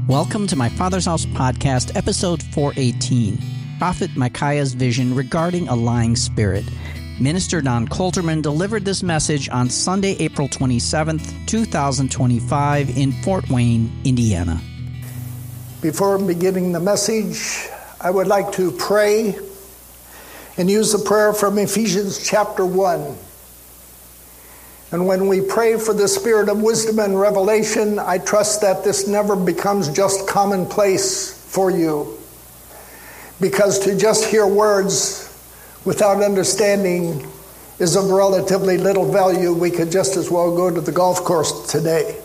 Welcome to my Father's House podcast, episode 418, Prophet Micaiah's vision regarding a lying spirit. Minister Don Colterman delivered this message on Sunday, April 27th, 2025 in Fort Wayne, Indiana. Before beginning the message, I would like to pray and use the prayer from Ephesians chapter 1. And when we pray for the spirit of wisdom and revelation, I trust that this never becomes just commonplace for you. Because to just hear words without understanding is of relatively little value. We could just as well go to the golf course today.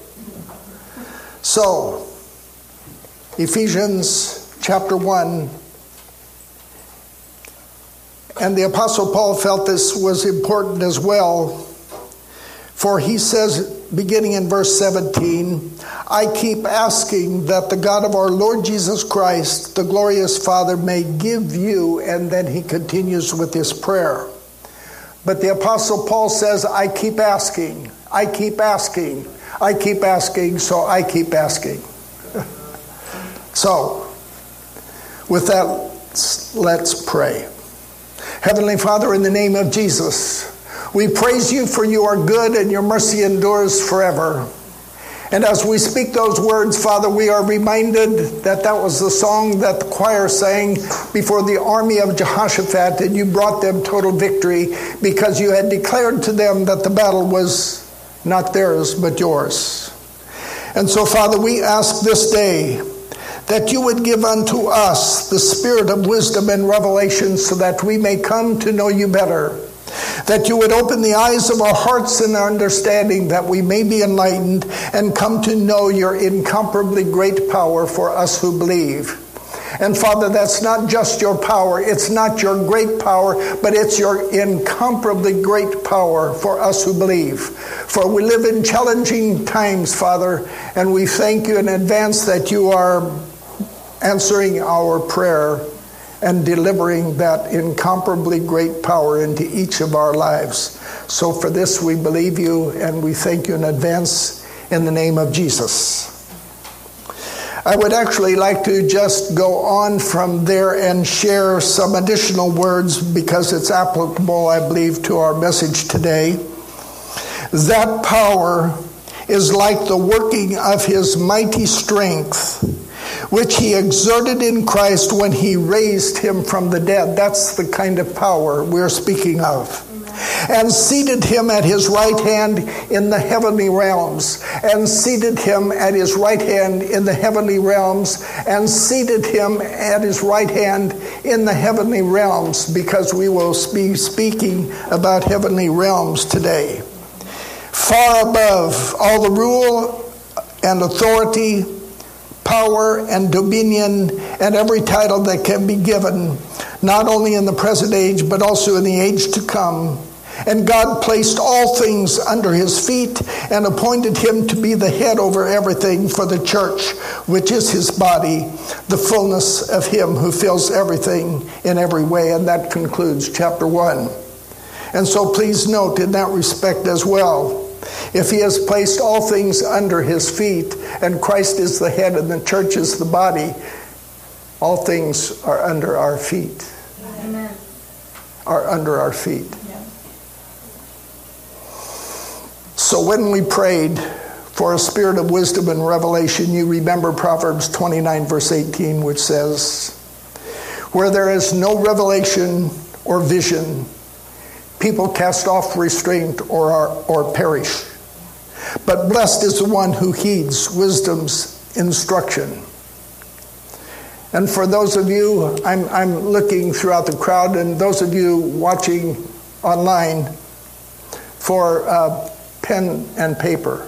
So, Ephesians chapter 1. And the Apostle Paul felt this was important as well. For he says, beginning in verse 17, I keep asking that the God of our Lord Jesus Christ, the glorious Father, may give you, and then he continues with his prayer. But the Apostle Paul says, I keep asking, I keep asking, I keep asking, so I keep asking. So, with that, let's pray. Heavenly Father, in the name of Jesus, we praise you for you are good and your mercy endures forever. And as we speak those words, Father, we are reminded that that was the song that the choir sang before the army of Jehoshaphat, and you brought them total victory because you had declared to them that the battle was not theirs but yours. And so, Father, we ask this day that you would give unto us the spirit of wisdom and revelation so that we may come to know you better. That you would open the eyes of our hearts and our understanding that we may be enlightened and come to know your incomparably great power for us who believe. And Father, that's not just your power, it's not your great power, but it's your incomparably great power for us who believe. For we live in challenging times, Father, and we thank you in advance that you are answering our prayer and delivering that incomparably great power into each of our lives. So for this we believe you and we thank you in advance in the name of Jesus. I would actually like to just go on from there and share some additional words because it's applicable, I believe, to our message today. That power is like the working of his mighty strength, which he exerted in Christ when he raised him from the dead. That's the kind of power we're speaking of. And seated him at his right hand in the heavenly realms. And seated him at his right hand in the heavenly realms. And seated him at his right hand in the heavenly realms. Because we will be speaking about heavenly realms today. Far above all the rule and authority, power and dominion and every title that can be given, not only in the present age, but also in the age to come. And God placed all things under his feet and appointed him to be the head over everything for the church, which is his body, the fullness of him who fills everything in every way. And that concludes chapter 1. And so please note in that respect as well, if he has placed all things under his feet, and Christ is the head and the church is the body, all things are under our feet. Amen. Are under our feet. Yeah. So when we prayed for a spirit of wisdom and revelation, you remember Proverbs 29 verse 18, which says, where there is no revelation or vision, people cast off restraint or perish. But blessed is the one who heeds wisdom's instruction. And for those of you, I'm looking throughout the crowd, and those of you watching online, for pen and paper.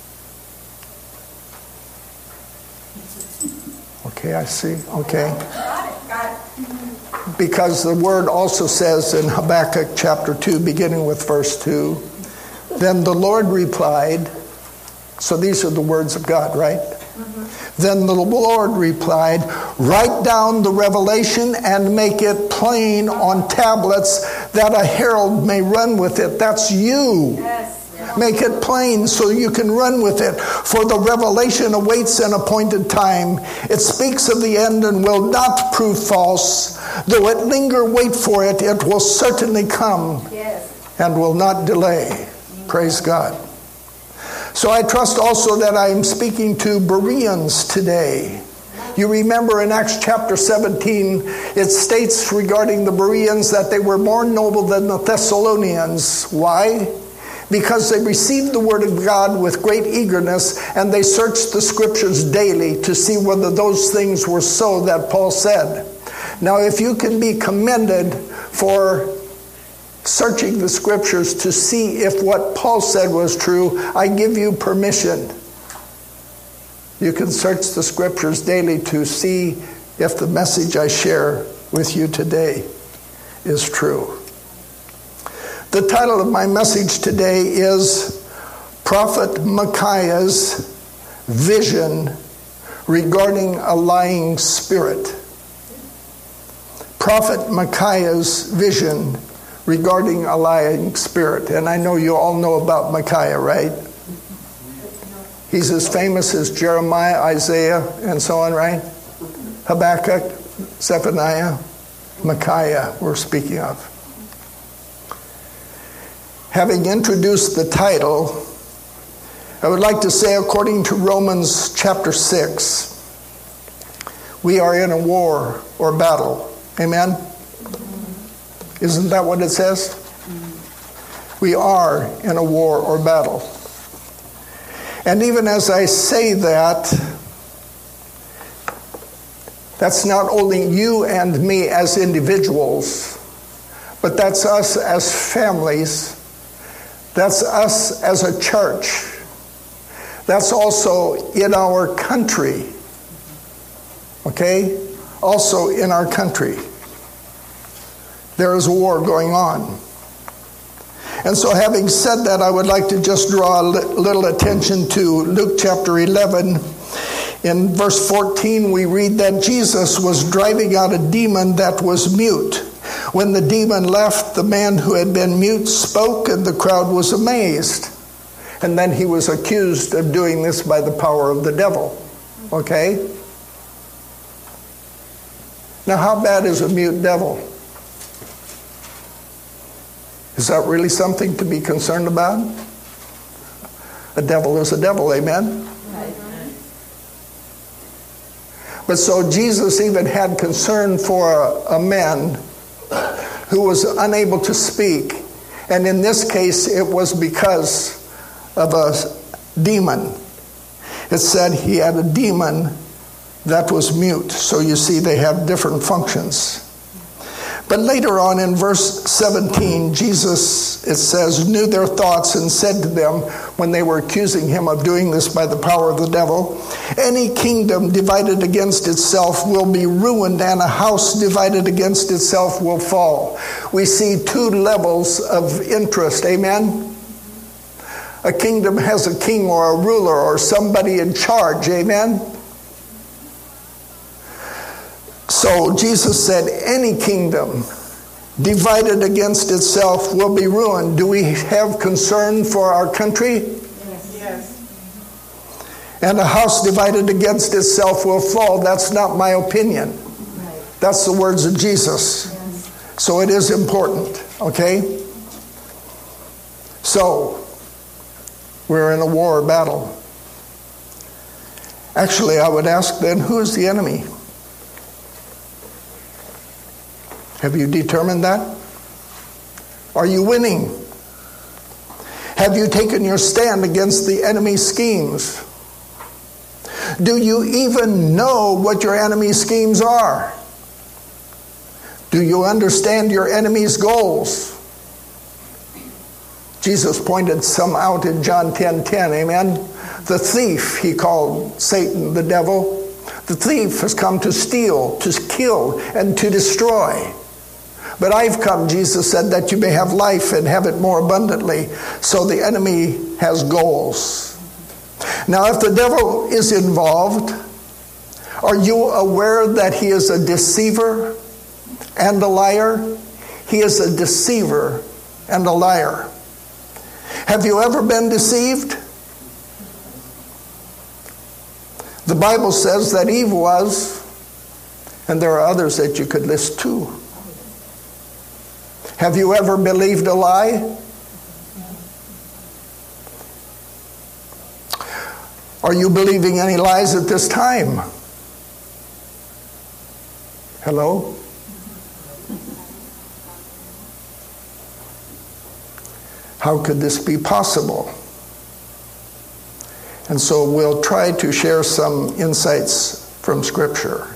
Okay, I see. Okay. Got it. Because the word also says in Habakkuk chapter 2, beginning with verse 2, then the Lord replied, so these are the words of God, right? Mm-hmm. Then the Lord replied, write down the revelation and make it plain on tablets that a herald may run with it. That's you. Yes. Make it plain so you can run with it. For the revelation awaits an appointed time. It speaks of the end and will not prove false. Though it linger, wait for it. It will certainly come and will not delay. Praise God. So I trust also that I am speaking to Bereans today. You remember in Acts chapter 17, it states regarding the Bereans that they were more noble than the Thessalonians. Why? Because they received the word of God with great eagerness, and they searched the scriptures daily to see whether those things were so that Paul said. Now, if you can be commended for searching the scriptures to see if what Paul said was true, I give you permission. You can search the scriptures daily to see if the message I share with you today is true. The title of my message today is Prophet Micaiah's Vision Regarding a Lying Spirit. Prophet Micaiah's Vision Regarding a Lying Spirit. And I know you all know about Micaiah, right? He's as famous as Jeremiah, Isaiah, and so on, right? Habakkuk, Zephaniah, Micaiah we're speaking of. Having introduced the title, I would like to say, according to Romans chapter 6, we are in a war or battle. Amen? Isn't that what it says? We are in a war or battle. And even as I say that, that's not only you and me as individuals, but that's us as families. That's us as a church. That's also in our country. Okay? Also in our country. There is a war going on. And so having said that, I would like to just draw a little attention to Luke chapter 11. In verse 14, we read that Jesus was driving out a demon that was mute. When the demon left, the man who had been mute spoke, and the crowd was amazed. And then he was accused of doing this by the power of the devil. Okay? Now, how bad is a mute devil? Is that really something to be concerned about? A devil is a devil, amen? But so Jesus even had concern for a man who was unable to speak. And in this case, it was because of a demon. It said he had a demon that was mute. So you see, they have different functions. But later on in verse 17, Jesus, it says, knew their thoughts and said to them, when they were accusing him of doing this by the power of the devil, any kingdom divided against itself will be ruined, and a house divided against itself will fall. We see two levels of interest, amen? A kingdom has a king or a ruler or somebody in charge, amen? So Jesus said, any kingdom divided against itself will be ruined. Do we have concern for our country? Yes. And a house divided against itself will fall. That's not my opinion. Right. That's the words of Jesus. Yes. So it is important, okay? So, we're in a war or battle. Actually, I would ask then, who is the enemy? Have you determined that? Are you winning? Have you taken your stand against the enemy's schemes? Do you even know what your enemy's schemes are? Do you understand your enemy's goals? Jesus pointed some out in John 10:10, amen? The thief, he called Satan, the devil. The thief has come to steal, to kill, and to destroy. But I've come, Jesus said, that you may have life and have it more abundantly. So the enemy has goals. Now, if the devil is involved, are you aware that he is a deceiver and a liar? He is a deceiver and a liar. Have you ever been deceived? The Bible says that Eve was, and there are others that you could list too. Have you ever believed a lie? Are you believing any lies at this time? Hello? How could this be possible? And so we'll try to share some insights from Scripture.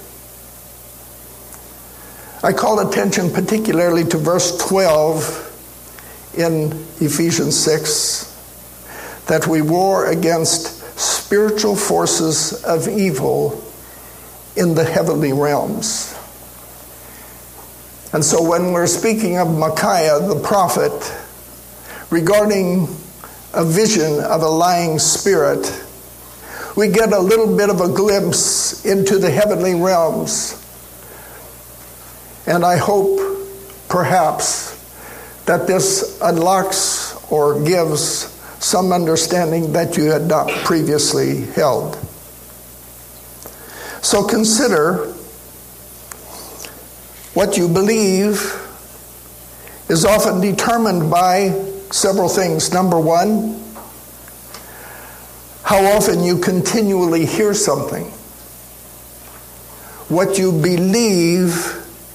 I call attention particularly to verse 12 in Ephesians 6, that we war against spiritual forces of evil in the heavenly realms. And so when we're speaking of Micaiah the prophet, regarding a vision of a lying spirit, we get a little bit of a glimpse into the heavenly realms. And I hope, perhaps, that this unlocks or gives some understanding that you had not previously held. So consider what you believe is often determined by several things. Number one, how often you continually hear something. What you believe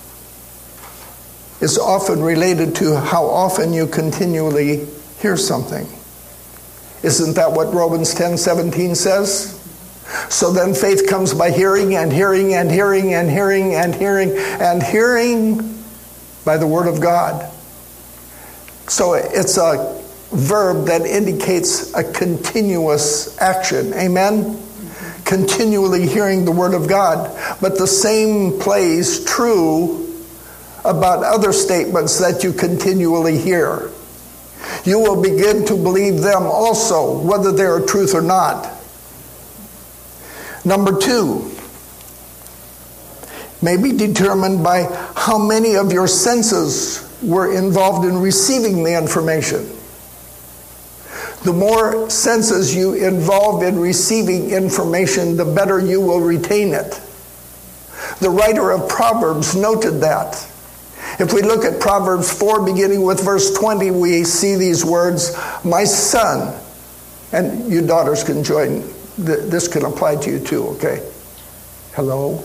is often related to how often you continually hear something. Isn't that what Romans 10:17 says? So then faith comes by hearing, and hearing, and hearing, and hearing, and hearing, and hearing by the Word of God. So it's a verb that indicates a continuous action. Amen? Continually hearing the Word of God. But the same plays true about other statements that you continually hear. You will begin to believe them also, whether they are truth or not. Number two, may be determined by how many of your senses were involved in receiving the information. The more senses you involve in receiving information, the better you will retain it. The writer of Proverbs noted that. If we look at Proverbs 4, beginning with verse 20, we see these words, "My son," and you daughters can join. This can apply to you too, okay? Hello?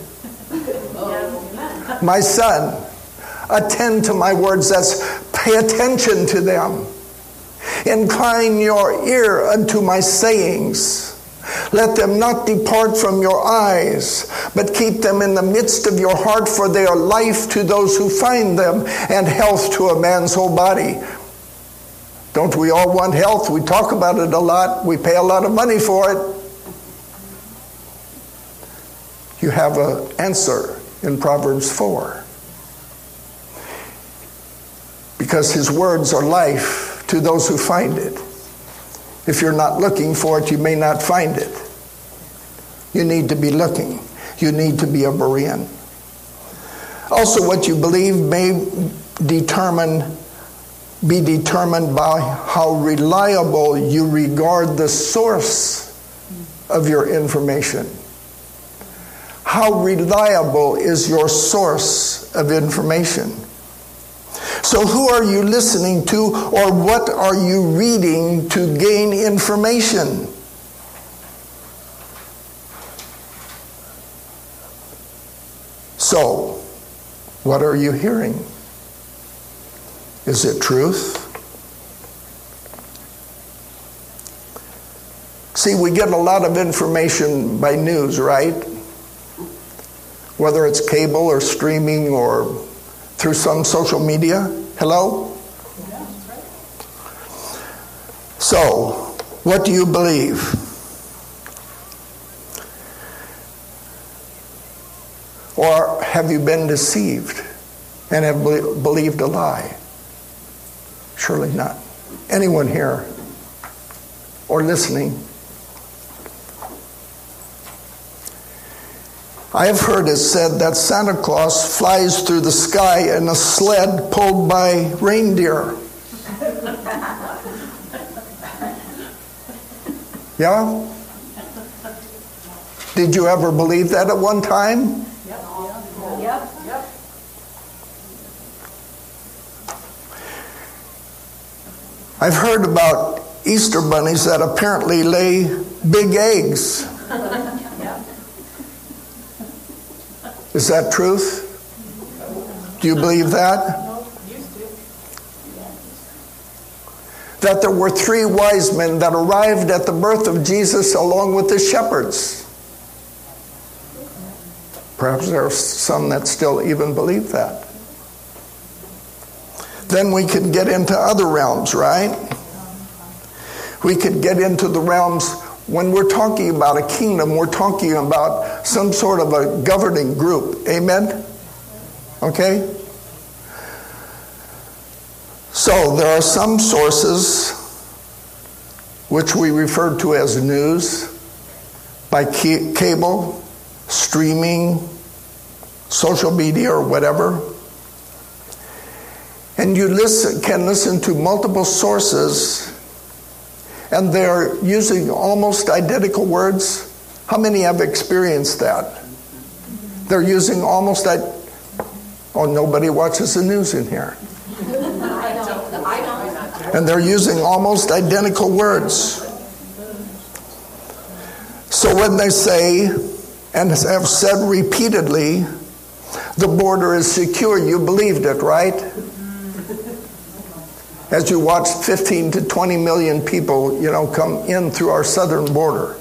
"My son, attend to my words." That's pay attention to them. "Incline your ear unto my sayings. Let them not depart from your eyes, but keep them in the midst of your heart, for they are life to those who find them, and health to a man's whole body." Don't we all want health? We talk about it a lot. We pay a lot of money for it. You have an answer in Proverbs 4. Because his words are life to those who find it. If you're not looking for it, you may not find it. You need to be looking. You need to be a Berean. Also, what you believe may be determined by how reliable you regard the source of your information. How reliable is your source of information? So who are you listening to, or what are you reading to gain information? So, what are you hearing? Is it truth? See, we get a lot of information by news, right? Whether it's cable or streaming or through some social media. Hello? Yeah, that's right. So, what do you believe? Or have you been deceived and have believed a lie? Surely not. Anyone here or listening? I have heard it said that Santa Claus flies through the sky in a sled pulled by reindeer. Yeah? Did you ever believe that at one time? Yep. I've heard about Easter bunnies that apparently lay big eggs. Is that truth? Do you believe that? That there were 3 wise men that arrived at the birth of Jesus along with the shepherds. Perhaps there are some that still even believe that. Then we could get into other realms, right? We could get into the realms when we're talking about a kingdom, we're talking about some sort of a governing group. Amen? Okay? So there are some sources which we refer to as news by cable, streaming, social media, or whatever. And you can listen to multiple sources, and they're using almost identical words. How many have experienced that? They're using almost nobody watches the news in here. I don't. And they're using almost identical words. So when they say, and have said repeatedly, the border is secure, you believed it, right? As you watched 15 to 20 million people, come in through our southern border.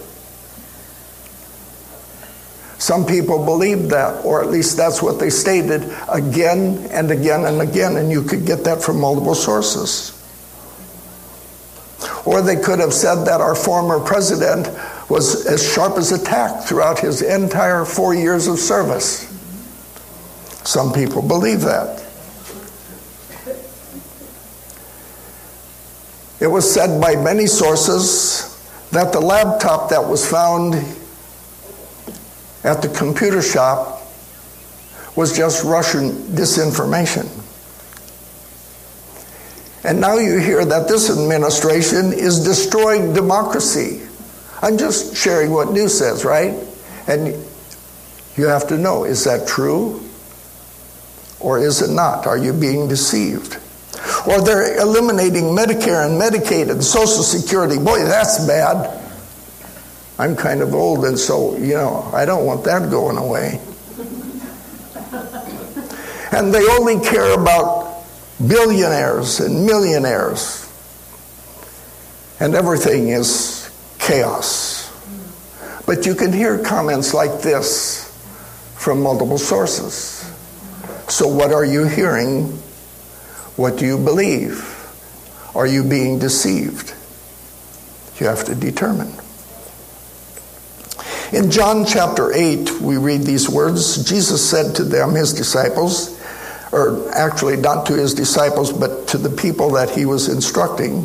Some people believed that, or at least that's what they stated again and again and again, and you could get that from multiple sources. Or they could have said that our former president was as sharp as a tack throughout his entire 4 years of service. Some people believe that. It was said by many sources that the laptop that was found at the computer shop was just Russian disinformation. And now you hear that this administration is destroying democracy. I'm just sharing what news says, right? And you have to know, is that true? Or is it not? Are you being deceived? Or they're eliminating Medicare and Medicaid and Social Security. Boy, that's bad. I'm kind of old, and so, I don't want that going away. And they only care about billionaires and millionaires. And everything is chaos. But you can hear comments like this from multiple sources. So what are you hearing? What do you believe? Are you being deceived? You have to determine. In John chapter 8, we read these words. Jesus said to them, his disciples, or actually not to his disciples, but to the people that he was instructing,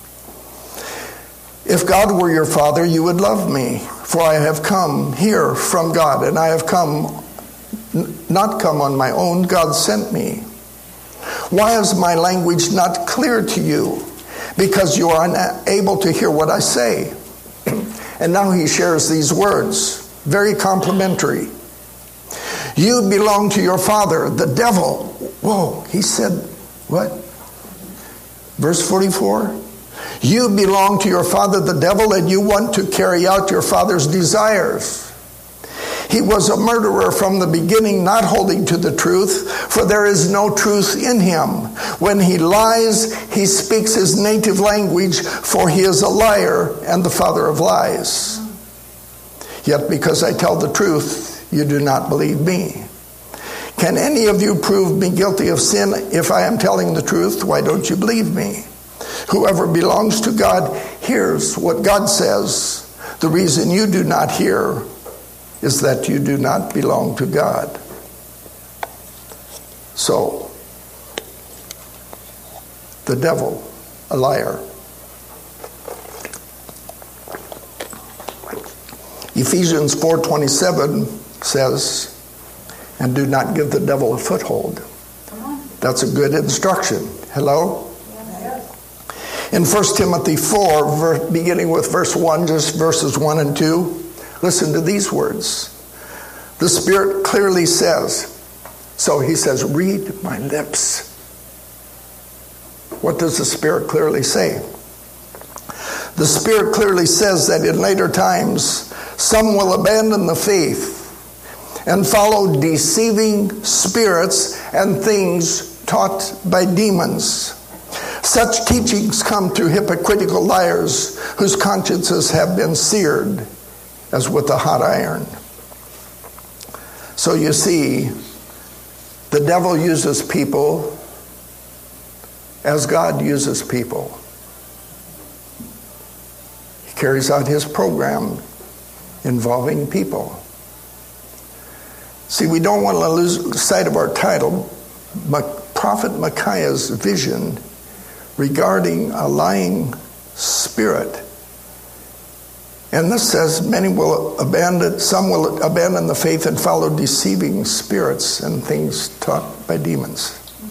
if God were your Father, you would love me, for I have come here from God, and I have not come on my own. God sent me. Why is my language not clear to you? Because you are unable to hear what I say. And now he shares these words, very complimentary. You belong to your father, the devil. Whoa, he said, what? Verse 44. You belong to your father, the devil, and you want to carry out your father's desires. He was a murderer from the beginning, not holding to the truth, for there is no truth in him. When he lies, he speaks his native language, for he is a liar and the father of lies. Yet because I tell the truth, you do not believe me. Can any of you prove me guilty of sin if I am telling the truth? Why don't you believe me? Whoever belongs to God hears what God says. The reason you do not hear is that you do not belong to God. So, the devil, a liar. Ephesians 4:27 says, and do not give the devil a foothold. That's a good instruction. Hello? In 1 Timothy 4, beginning with verse 1, just verses 1 and 2, listen to these words. The Spirit clearly says, so he says, read my lips. What does the Spirit clearly say? The Spirit clearly says that in later times, some will abandon the faith and follow deceiving spirits and things taught by demons. Such teachings come through hypocritical liars whose consciences have been seared as with a hot iron. So you see, the devil uses people as God uses people. He carries out his program involving people. See, we don't want to lose sight of our title, Prophet Micaiah's vision regarding a lying spirit. And this says, some will abandon the faith and follow deceiving spirits and things taught by demons.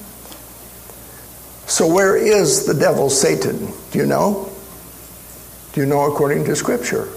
So where is the devil, Satan? Do you know? Do you know according to Scripture?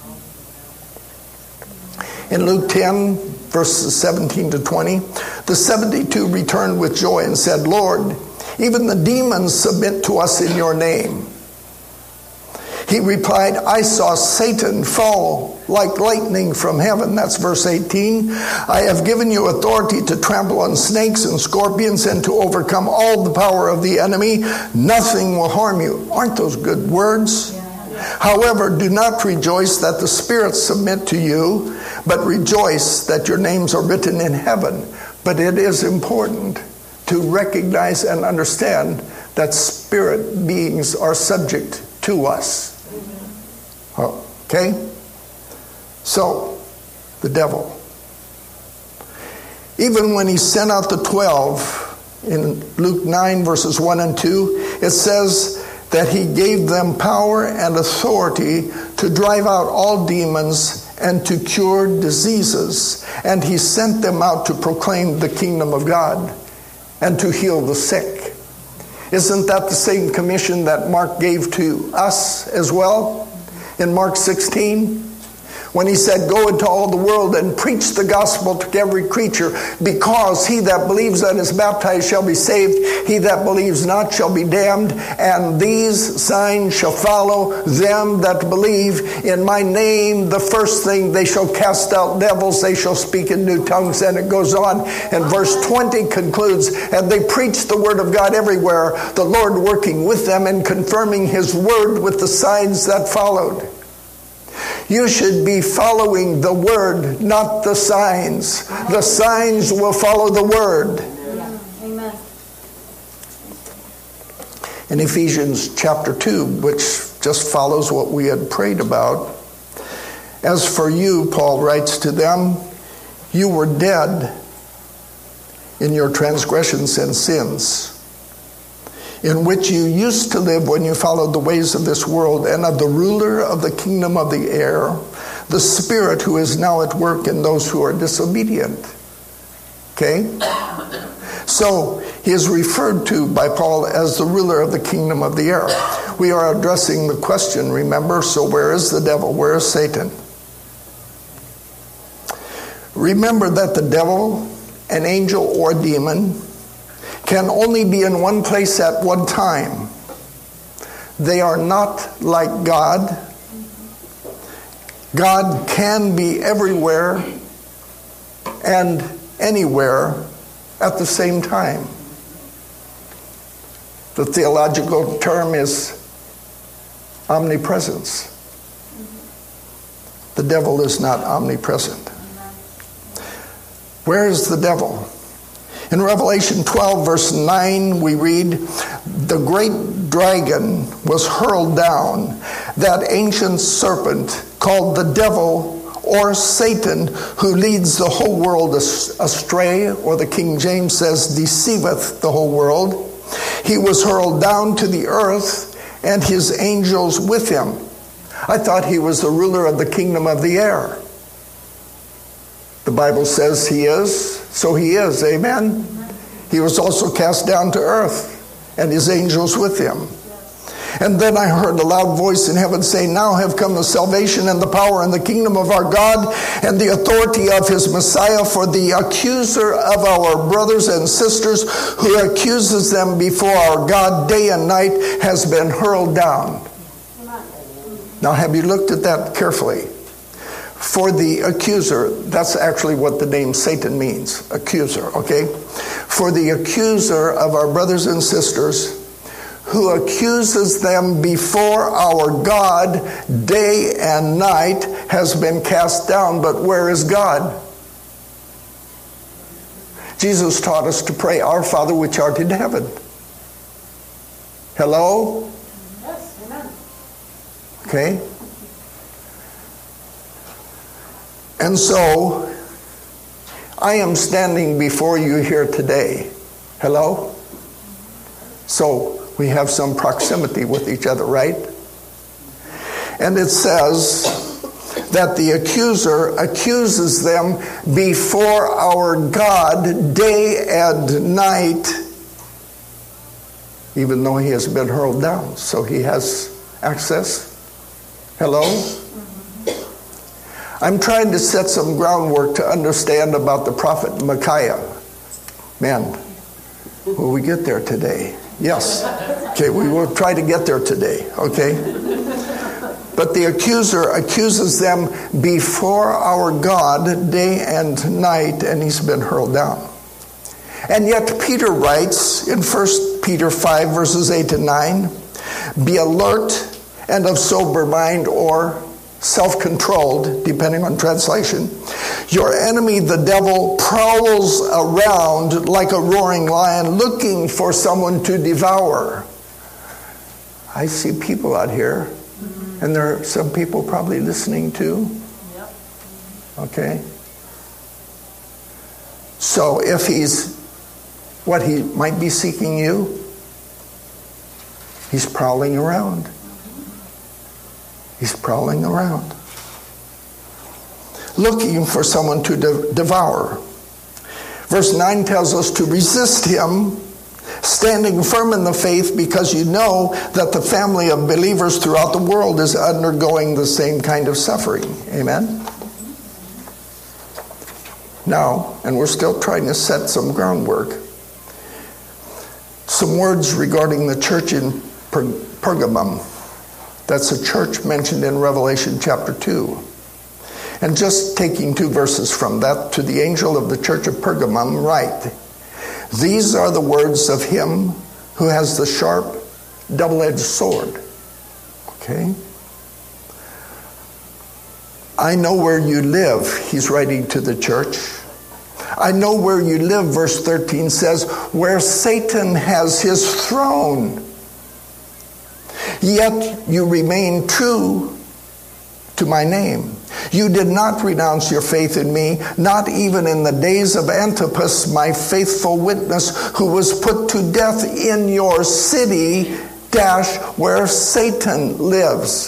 In Luke 10, verses 17 to 20, the 72 returned with joy and said, Lord, even the demons submit to us in your name. He replied, I saw Satan fall like lightning from heaven. That's verse 18. I have given you authority to trample on snakes and scorpions and to overcome all the power of the enemy. Nothing will harm you. Aren't those good words? However, do not rejoice that the spirits submit to you, but rejoice that your names are written in heaven. But it is important to recognize and understand that spirit beings are subject to us. Okay? So, the devil. Even when he sent out the 12, in Luke 9, verses 1 and 2, it says that he gave them power and authority to drive out all demons and to cure diseases. And he sent them out to proclaim the kingdom of God and to heal the sick. Isn't that the same commission that Mark gave to us as well? In Mark 16, when he said, go into all the world and preach the gospel to every creature, because he that believes and is baptized shall be saved, he that believes not shall be damned, and these signs shall follow them that believe. In my name, the first thing, they shall cast out devils, they shall speak in new tongues, and it goes on. And verse 20 concludes, and they preached the word of God everywhere, the Lord working with them and confirming his word with the signs that followed. You should be following the word, not the signs. The signs will follow the word. Amen. In Ephesians chapter 2, which just follows what we had prayed about, as for you, Paul writes to them, you were dead in your transgressions and sins, in which you used to live when you followed the ways of this world and of the ruler of the kingdom of the air, the spirit who is now at work in those who are disobedient. Okay? So, he is referred to by Paul as the ruler of the kingdom of the air. We are addressing the question, remember, so where is the devil? Where is Satan? Remember that the devil, an angel or demon, can only be in one place at one time. They are not like God. God can be everywhere and anywhere at the same time. The theological term is omnipresence. The devil is not omnipresent. Where is the devil? In Revelation 12, verse 9, we read, the great dragon was hurled down, that ancient serpent called the devil or Satan, who leads the whole world astray, or the King James says, deceiveth the whole world. He was hurled down to the earth, and his angels with him. I thought he was the ruler of the kingdom of the air. The Bible says he is, so he is, amen? He was also cast down to earth, and his angels with him. And then I heard a loud voice in heaven say, now have come the salvation and the power and the kingdom of our God and the authority of his Messiah, for the accuser of our brothers and sisters who accuses them before our God day and night has been hurled down. Now have you looked at that carefully? For the accuser, that's actually what the name Satan means, accuser, okay? For the accuser of our brothers and sisters who accuses them before our God day and night has been cast down. But where is God? Jesus taught us to pray, Our Father which art in heaven. Hello? Yes, amen. Okay? And so, I am standing before you here today. Hello? So, we have some proximity with each other, right? And it says that the accuser accuses them before our God day and night, even though he has been hurled down. So he has access. Hello? I'm trying to set some groundwork to understand about the prophet Micaiah. Man, will we get there today? Yes. Okay, we will try to get there today, okay? But the accuser accuses them before our God day and night, and he's been hurled down. And yet Peter writes in 1 Peter 5, verses 8 and 9, be alert and of sober mind, or self-controlled, depending on translation. Your enemy, the devil, prowls around like a roaring lion looking for someone to devour. I see people out here, and there are some people probably listening too. Yep. Okay? So if he's what he might be seeking you, he's prowling around. He's prowling around, looking for someone to devour. Verse 9 tells us to resist him, standing firm in the faith, because you know that the family of believers throughout the world is undergoing the same kind of suffering. Amen? Now, and we're still trying to set some groundwork, some words regarding the church in Pergamum. That's a church mentioned in Revelation chapter 2. And just taking 2 verses from that, to the angel of the church of Pergamum write, these are the words of him who has the sharp, double-edged sword. Okay? I know where you live, he's writing to the church. I know where you live, verse 13 says, where Satan has his throne. Yet you remain true to my name. You did not renounce your faith in me, not even in the days of Antipas, my faithful witness, who was put to death in your city, where Satan lives.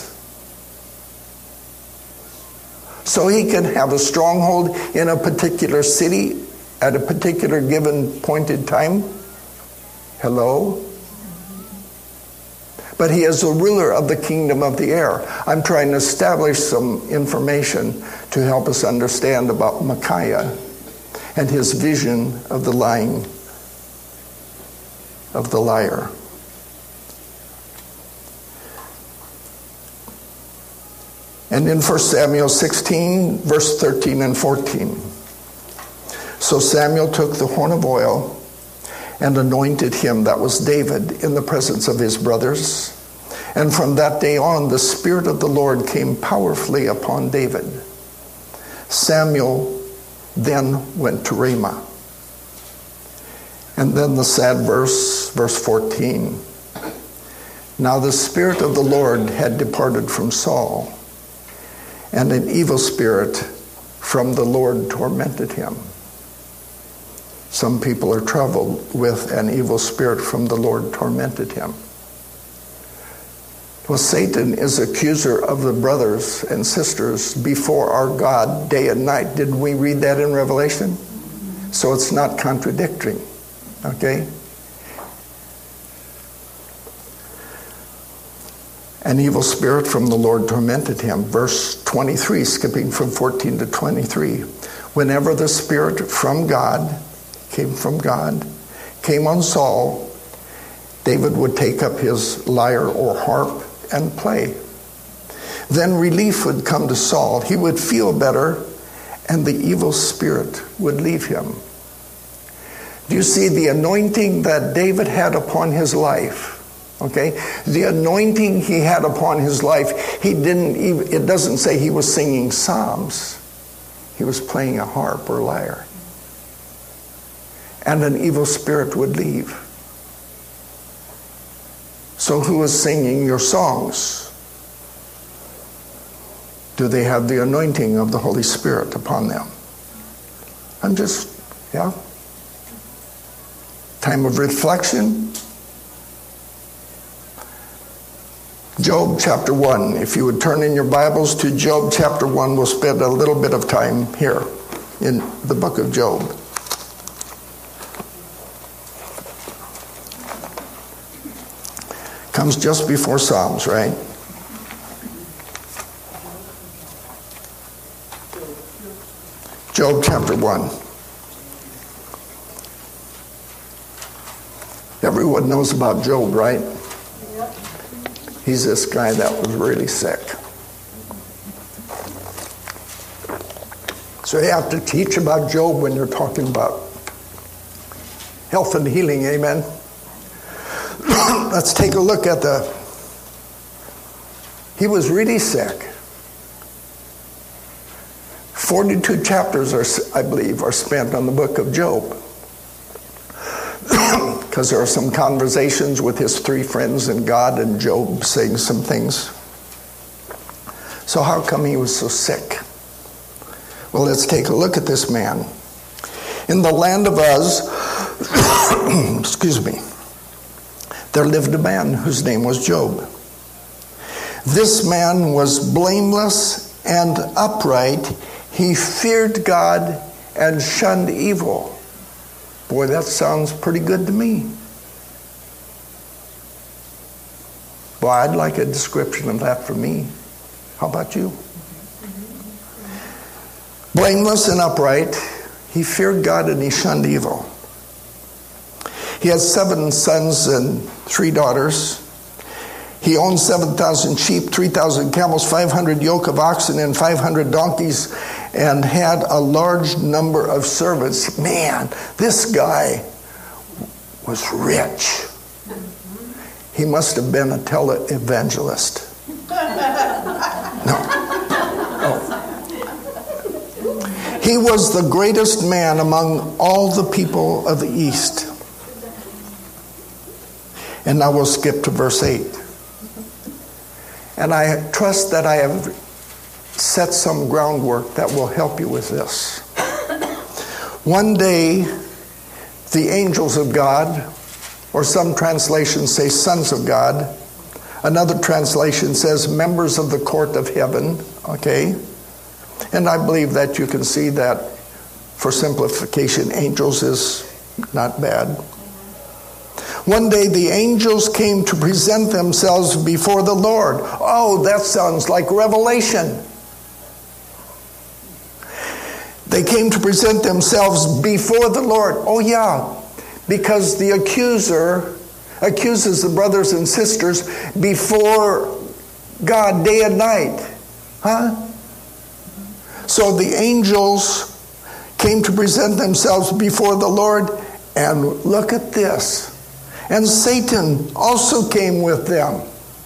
So he can have a stronghold in a particular city at a particular given point in time. Hello? But he is the ruler of the kingdom of the air. I'm trying to establish some information to help us understand about Micaiah and his vision of the lying of the liar. And in 1 Samuel 16, verse 13 and 14. So Samuel took the horn of oil and anointed him, that was David, in the presence of his brothers. And from that day on, the Spirit of the Lord came powerfully upon David. Samuel then went to Ramah. And then the sad verse, verse 14. Now the Spirit of the Lord had departed from Saul, and an evil spirit from the Lord tormented him. Some people are troubled with an evil spirit from the Lord tormented him. Well, Satan is accuser of the brothers and sisters before our God day and night. Didn't we read that in Revelation? So it's not contradictory. Okay? An evil spirit from the Lord tormented him. Verse 23, skipping from 14 to 23. Whenever the spirit from God, came on Saul, David would take up his lyre or harp and play. Then relief would come to Saul. He would feel better, and the evil spirit would leave him. Do you see the anointing that David had upon his life? Okay, the anointing he had upon his life, it doesn't say he was singing psalms. He was playing a harp or lyre. And an evil spirit would leave. So who is singing your songs? Do they have the anointing of the Holy Spirit upon them? Time of reflection. Job chapter 1. If you would turn in your Bibles to Job chapter 1, we'll spend a little bit of time here in the book of Job. Comes just before Psalms, right? Job chapter 1. Everyone knows about Job, right? He's this guy that was really sick. So you have to teach about Job when you're talking about health and healing, amen? Let's take a look at he was really sick. 42 chapters, I believe, are spent on the book of Job. Because there are some conversations with his three friends and God, and Job saying some things. So how come he was so sick? Well, let's take a look at this man. In the land of Uz, there lived a man whose name was Job. This man was blameless and upright. He feared God and shunned evil. Boy, that sounds pretty good to me. Boy, I'd like a description of that for me. How about you? Blameless and upright, he feared God and he shunned evil. He had 7 sons and 3 daughters. He owned 7,000 sheep, 3,000 camels, 500 yoke of oxen, and 500 donkeys, and had a large number of servants. Man, this guy was rich. He must have been a televangelist. No. He was the greatest man among all the people of the East. And now we'll skip to verse 8. And I trust that I have set some groundwork that will help you with this. One day, the angels of God, or some translations say sons of God. Another translation says members of the court of heaven. Okay? And I believe that you can see that for simplification, angels is not bad. One day the angels came to present themselves before the Lord. Oh, that sounds like Revelation. They came to present themselves before the Lord. Oh yeah, because the accuser accuses the brothers and sisters before God day and night. So the angels came to present themselves before the Lord, and look at this. And Satan also came with them.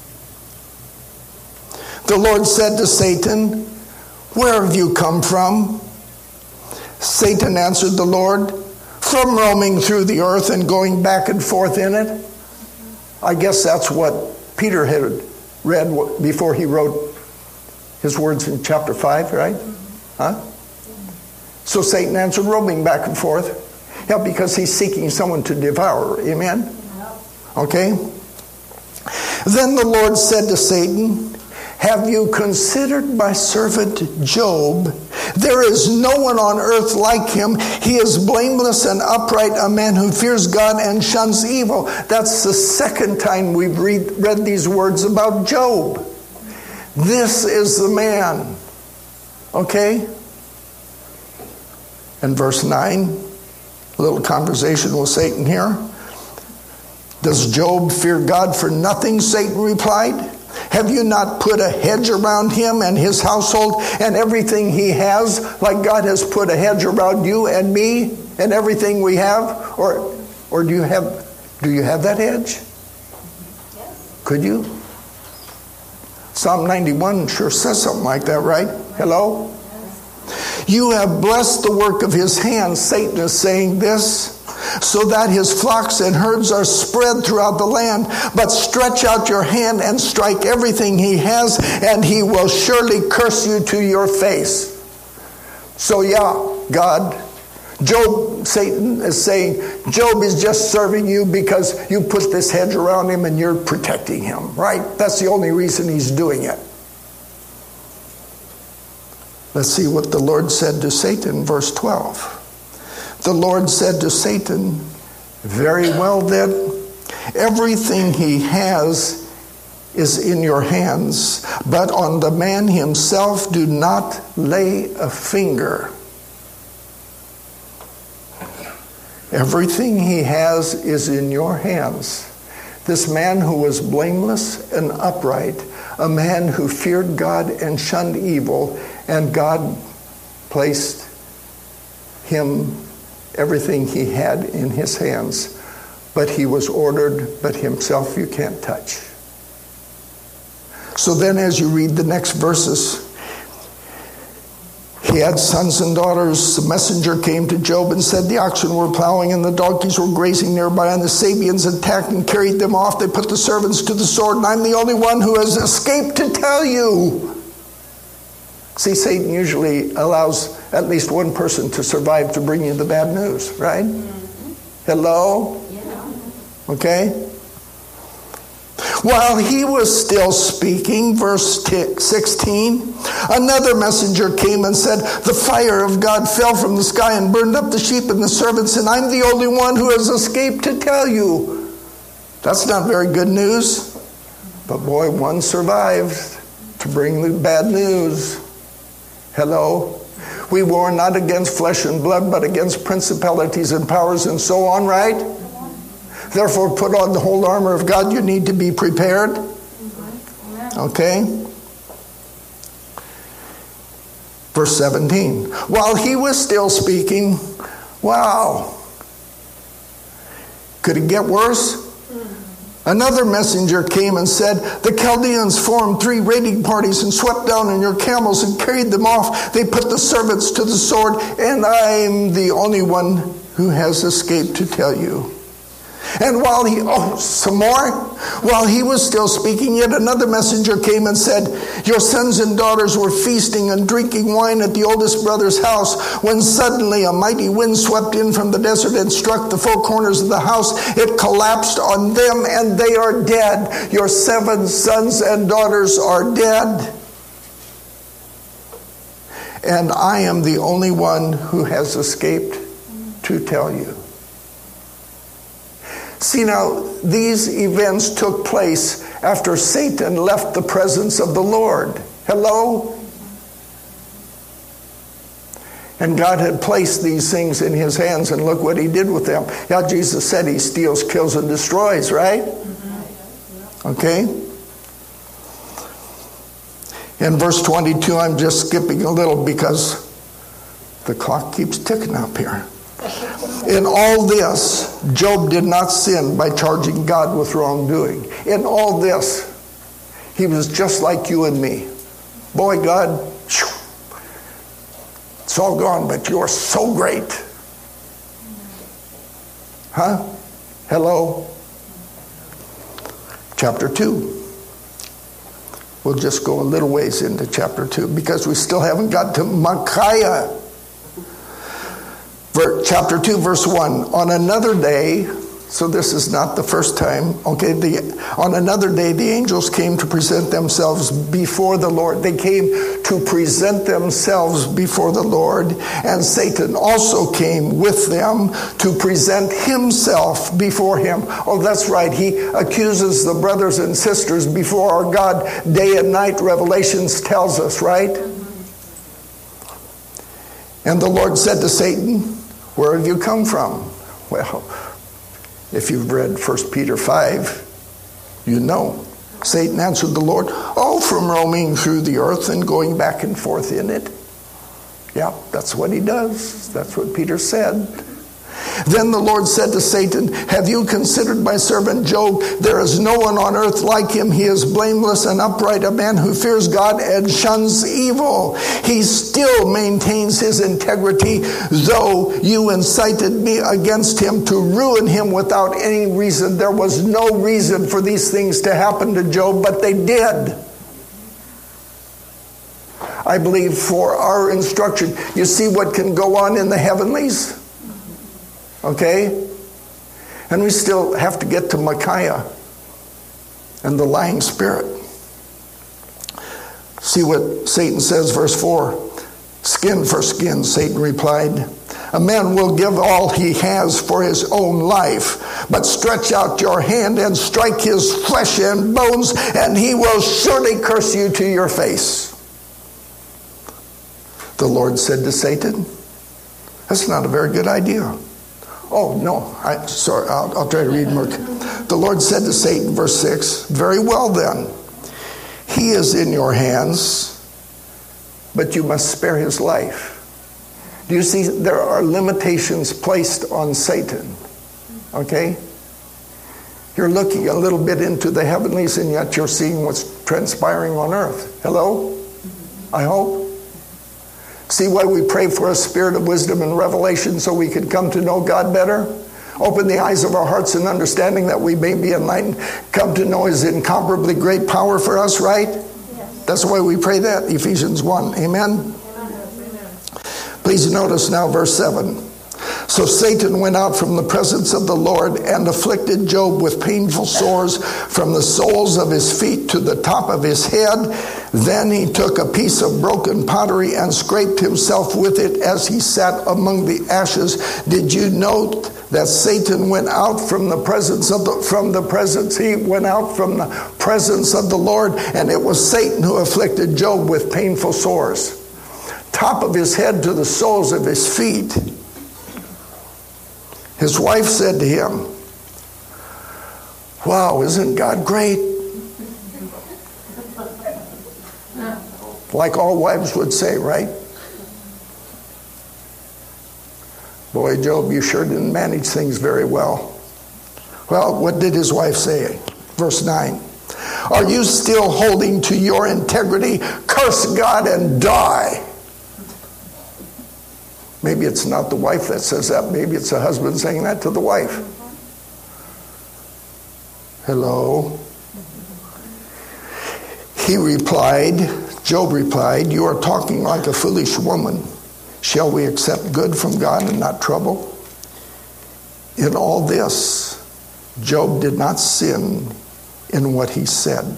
The Lord said to Satan, "Where have you come from?" Satan answered the Lord, "From roaming through the earth and going back and forth in it." I guess that's what Peter had read before he wrote his words in chapter 5, right? So Satan answered, roaming back and forth. Yeah, because he's seeking someone to devour. Amen? Okay? Then the Lord said to Satan, Have you considered my servant Job? There is no one on earth like him. He is blameless and upright, a man who fears God and shuns evil. That's the second time we've read these words about Job. This is the man. Okay? And verse 9, a little conversation with Satan here. Does Job fear God for nothing? Satan replied. Have you not put a hedge around him and his household and everything he has, like God has put a hedge around you and me and everything we have? Or do you have that hedge? Yes. Could you? Psalm 91 sure says something like that, right? Hello? Yes. You have blessed the work of his hands, Satan is saying this, so that his flocks and herds are spread throughout the land. But stretch out your hand and strike everything he has, and he will surely curse you to your face. So God, Job, Satan is saying, Job is just serving you because you put this hedge around him and you're protecting him, right? That's the only reason he's doing it. Let's see what the Lord said to Satan, verse 12. The Lord said to Satan, very well then, everything he has is in your hands, but on the man himself do not lay a finger. Everything he has is in your hands. This man who was blameless and upright, a man who feared God and shunned evil, and God placed him everything he had in his hands, but he was ordered, but himself you can't touch. So then as you read the next verses, he had sons and daughters. The messenger came to Job and said, the oxen were plowing and the donkeys were grazing nearby, and the Sabeans attacked and carried them off. They put the servants to the sword, and I'm the only one who has escaped to tell you. See, Satan usually allows at least one person to survive to bring you the bad news, right? Mm-hmm. Hello? Yeah. Okay? While he was still speaking, verse 16, another messenger came and said, the fire of God fell from the sky and burned up the sheep and the servants, and I'm the only one who has escaped to tell you. That's not very good news. But boy, one survived to bring the bad news. Hello? We war not against flesh and blood, but against principalities and powers and so on, right? Therefore, put on the whole armor of God. You need to be prepared. Okay? Verse 17. While he was still speaking, wow. Could it get worse? Another messenger came and said, the Chaldeans formed 3 raiding parties and swept down on your camels and carried them off. They put the servants to the sword, and I'm the only one who has escaped to tell you. And while he was still speaking, yet another messenger came and said, your sons and daughters were feasting and drinking wine at the oldest brother's house, when suddenly a mighty wind swept in from the desert and struck the 4 corners of the house. It collapsed on them, and they are dead. Your 7 sons and daughters are dead. And I am the only one who has escaped to tell you. See, now, these events took place after Satan left the presence of the Lord. Hello? And God had placed these things in his hands, and look what he did with them. Yeah, Jesus said he steals, kills, and destroys, right? Okay? In verse 22, I'm just skipping a little because the clock keeps ticking up here. In all this, Job did not sin by charging God with wrongdoing. In all this, he was just like you and me. Boy, God, it's all gone, but you're so great. Huh? Hello? Chapter 2. We'll just go a little ways into chapter 2 because we still haven't got to Micaiah. Chapter 2, verse 1. On another day, So this is not the first time. Okay, on another day, the angels came to present themselves before the Lord. They came to present themselves before the Lord, and Satan also came with them to present himself before him. Oh, that's right. He accuses the brothers and sisters before our God day and night, Revelations tells us, right? And the Lord said to Satan, "Where have you come from?" Well, if you've read 1 Peter 5, you know. Satan answered the Lord, "Oh, from roaming through the earth and going back and forth in it." Yeah, that's what he does. That's what Peter said. Then the Lord said to Satan, "Have you considered my servant Job? There is no one on earth like him. He is blameless and upright, a man who fears God and shuns evil. He still maintains his integrity, though you incited me against him to ruin him without any reason." There was no reason for these things to happen to Job, but they did. I believe for our instruction. You see what can go on in the heavenlies? Okay? And we still have to get to Micaiah and the lying spirit. See what Satan says, verse 4. "Skin for skin," Satan replied. "A man will give all he has for his own life, but stretch out your hand and strike his flesh and bones, and he will surely curse you to your face." The Lord said to Satan, "That's not a very good idea." Oh, no, I'll try to read more. The Lord said to Satan, verse 6, "Very well then, he is in your hands, but you must spare his life." Do you see there are limitations placed on Satan? Okay? You're looking a little bit into the heavenlies, and yet you're seeing what's transpiring on earth. Hello? I hope. See why we pray for a spirit of wisdom and revelation so we can come to know God better? Open the eyes of our hearts and understanding that we may be enlightened. Come to know his incomparably great power for us, right? Yes. That's why we pray that, Ephesians 1. Amen? Amen. Please notice now verse 7. "So Satan went out from the presence of the Lord and afflicted Job with painful sores from the soles of his feet to the top of his head. Then he took a piece of broken pottery and scraped himself with it as he sat among the ashes." Did you note that Satan went out from the presence of he went out from the presence of the Lord, and it was Satan who afflicted Job with painful sores. Top of his head to the soles of his feet. His wife said to him, "Wow, isn't God great?" Like all wives would say, right? "Boy, Job, you sure didn't manage things very well." Well, what did his wife say? Verse 9. "Are you still holding to your integrity? Curse God and die." Maybe it's not the wife that says that. Maybe it's the husband saying that to the wife. Hello? Job replied, "You are talking like a foolish woman. Shall we accept good from God and not trouble?" In all this, Job did not sin in what he said.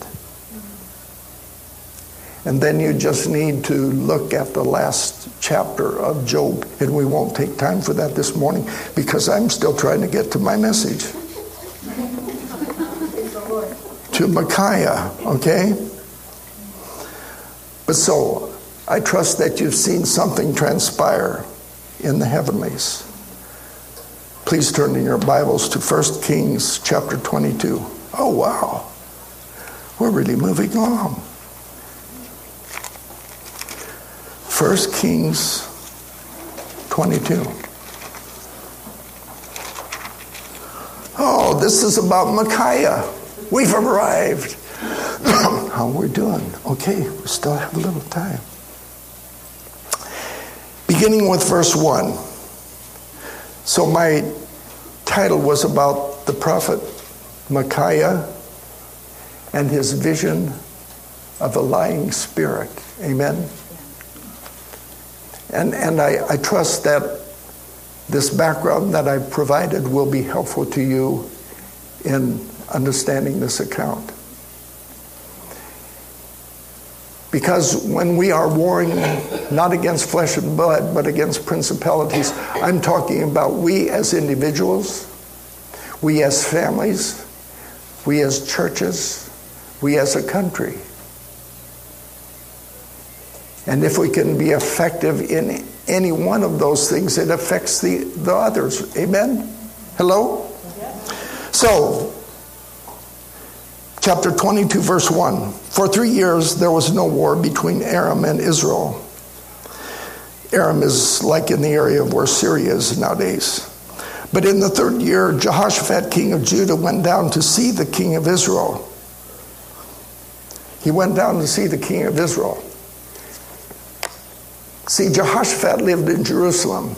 And then you just need to look at the last chapter of Job. And we won't take time for that this morning because I'm still trying to get to my message. To Micaiah, okay? But so, I trust that you've seen something transpire in the heavenlies. Please turn in your Bibles to 1 Kings chapter 22. Oh, wow. We're really moving along. 1 Kings 22. Oh, this is about Micaiah. We've arrived. How we're doing? Okay, we still have a little time. Beginning with verse 1. So my title was about the prophet Micaiah and his vision of a lying spirit. Amen? And I trust that this background that I've provided will be helpful to you in understanding this account. Because when we are warring not against flesh and blood, but against principalities, I'm talking about we as individuals, we as families, we as churches, we as a country. And if we can be effective in any one of those things, it affects the others. Amen? Hello? So, chapter 22, verse 1. For 3 years there was no war between Aram and Israel. Aram is like in the area of where Syria is nowadays. But in the 3rd year, Jehoshaphat, king of Judah, went down to see the king of Israel. He went down to see the king of Israel. See, Jehoshaphat lived in Jerusalem.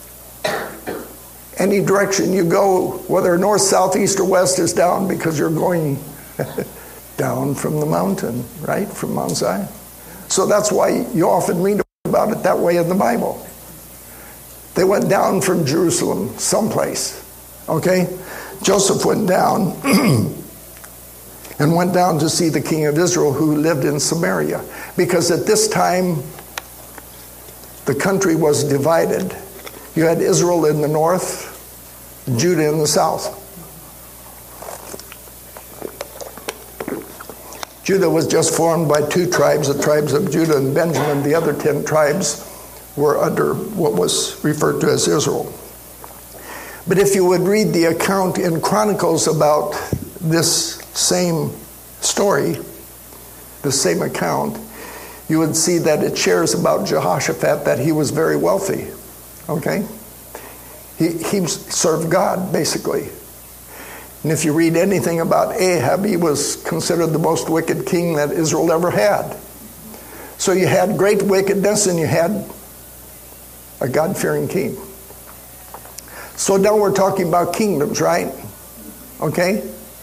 Any direction you go, whether north, south, east, or west, is down because you're going down from the mountain, right? From Mount Zion. So that's why you often read about it that way in the Bible. They went down from Jerusalem someplace. Okay? Joseph went down and went down to see the king of Israel who lived in Samaria. Because at this time, the country was divided. You had Israel in the north, Judah in the south. Judah was just formed by 2 tribes, the tribes of Judah and Benjamin. The other 10 tribes were under what was referred to as Israel. But if you would read the account in Chronicles about this same story, the same account, you would see that it shares about Jehoshaphat that he was very wealthy. Okay? He served God, basically. And if you read anything about Ahab, he was considered the most wicked king that Israel ever had. So you had great wickedness and you had a God-fearing king. So now we're talking about kingdoms, right? Okay?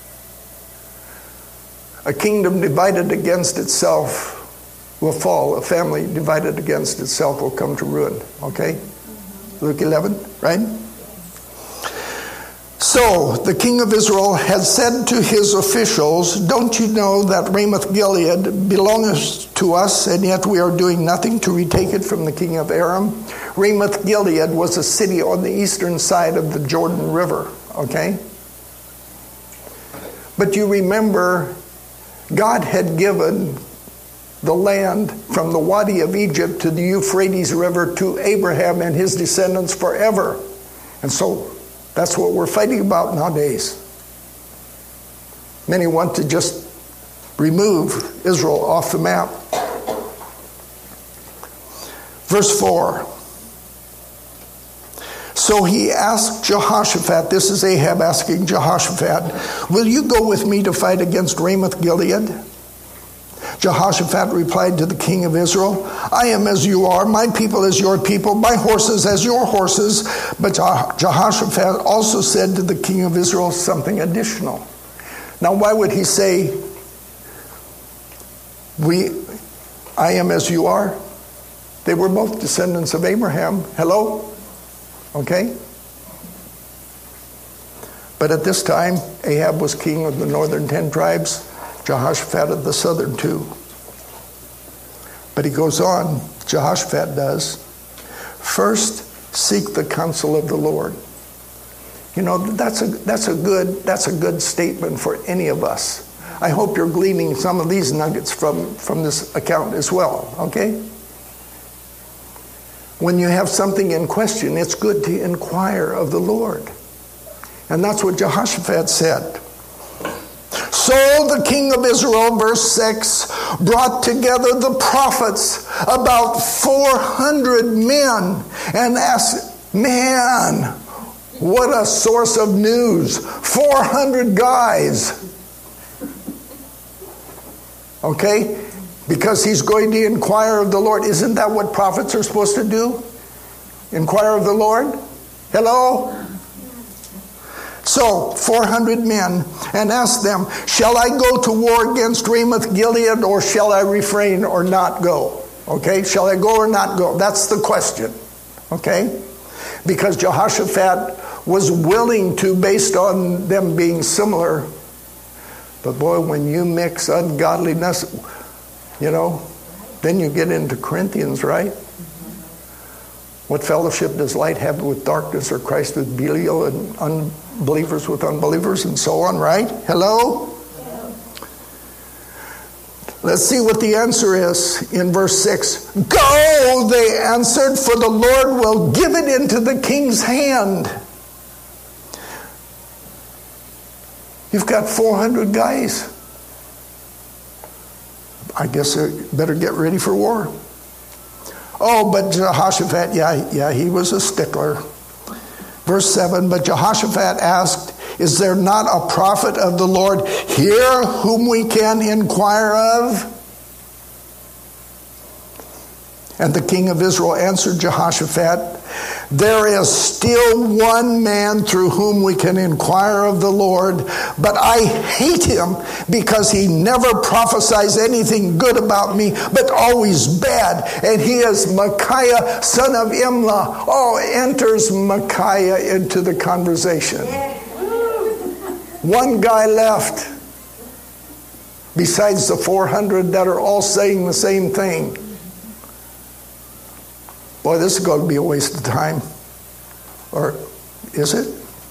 A kingdom divided against itself will fall. A family divided against itself will come to ruin. Okay? Luke 11, right? So, the king of Israel had said to his officials, "Don't you know that Ramoth-Gilead belongs to us, and yet we are doing nothing to retake it from the king of Aram?" Ramoth-Gilead was a city on the eastern side of the Jordan River, okay? But you remember, God had given the land from the Wadi of Egypt to the Euphrates River to Abraham and his descendants forever. And so, that's what we're fighting about nowadays. Many want to just remove Israel off the map. Verse 4. So he asked Jehoshaphat, this is Ahab asking Jehoshaphat, "Will you go with me to fight against Ramoth-Gilead?" Jehoshaphat replied to the king of Israel, "I am as you are, my people as your people, my horses as your horses." But Jehoshaphat also said to the king of Israel something additional. Now, why would he say, I am as you are? They were both descendants of Abraham. Hello? Okay? But at this time, Ahab was king of the northern 10 tribes. Jehoshaphat of the southern 2. But he goes on, Jehoshaphat does, "First seek the counsel of the Lord." You know, that's a good statement for any of us. I hope you're gleaning some of these nuggets from this account as well, okay? When you have something in question, it's good to inquire of the Lord. And that's what Jehoshaphat said. So the king of Israel, verse 6, brought together the prophets, about 400 men, and asked, man, what a source of news. 400 guys. Okay? Because he's going to inquire of the Lord. Isn't that what prophets are supposed to do? Inquire of the Lord? Hello? So, 400 men, and asked them, "Shall I go to war against Ramoth-Gilead, or shall I refrain or not go?" Okay, shall I go or not go? That's the question. Okay? because Jehoshaphat was willing to, based on them being similar. But boy, when you mix ungodliness, then you get into Corinthians, right? What fellowship does light have with darkness, or Christ with Belial, and unbelievers with unbelievers, and so on, right? Hello? Let's see what the answer is in verse 6. Go, they answered, for the Lord will give it into the king's hand. You've got 400 guys. I guess they better get ready for war. Oh, but Jehoshaphat, yeah, he was a stickler. Verse 7, but Jehoshaphat asked, is there not a prophet of the Lord here whom we can inquire of? And the king of Israel answered Jehoshaphat, there is still one man through whom we can inquire of the Lord, but I hate him because he never prophesies anything good about me, but always bad. And he is Micaiah, son of Imlah. Oh, enters Micaiah into the conversation. One guy left, besides the 400 that are all saying the same thing. Boy, this is going to be a waste of time. Or is it?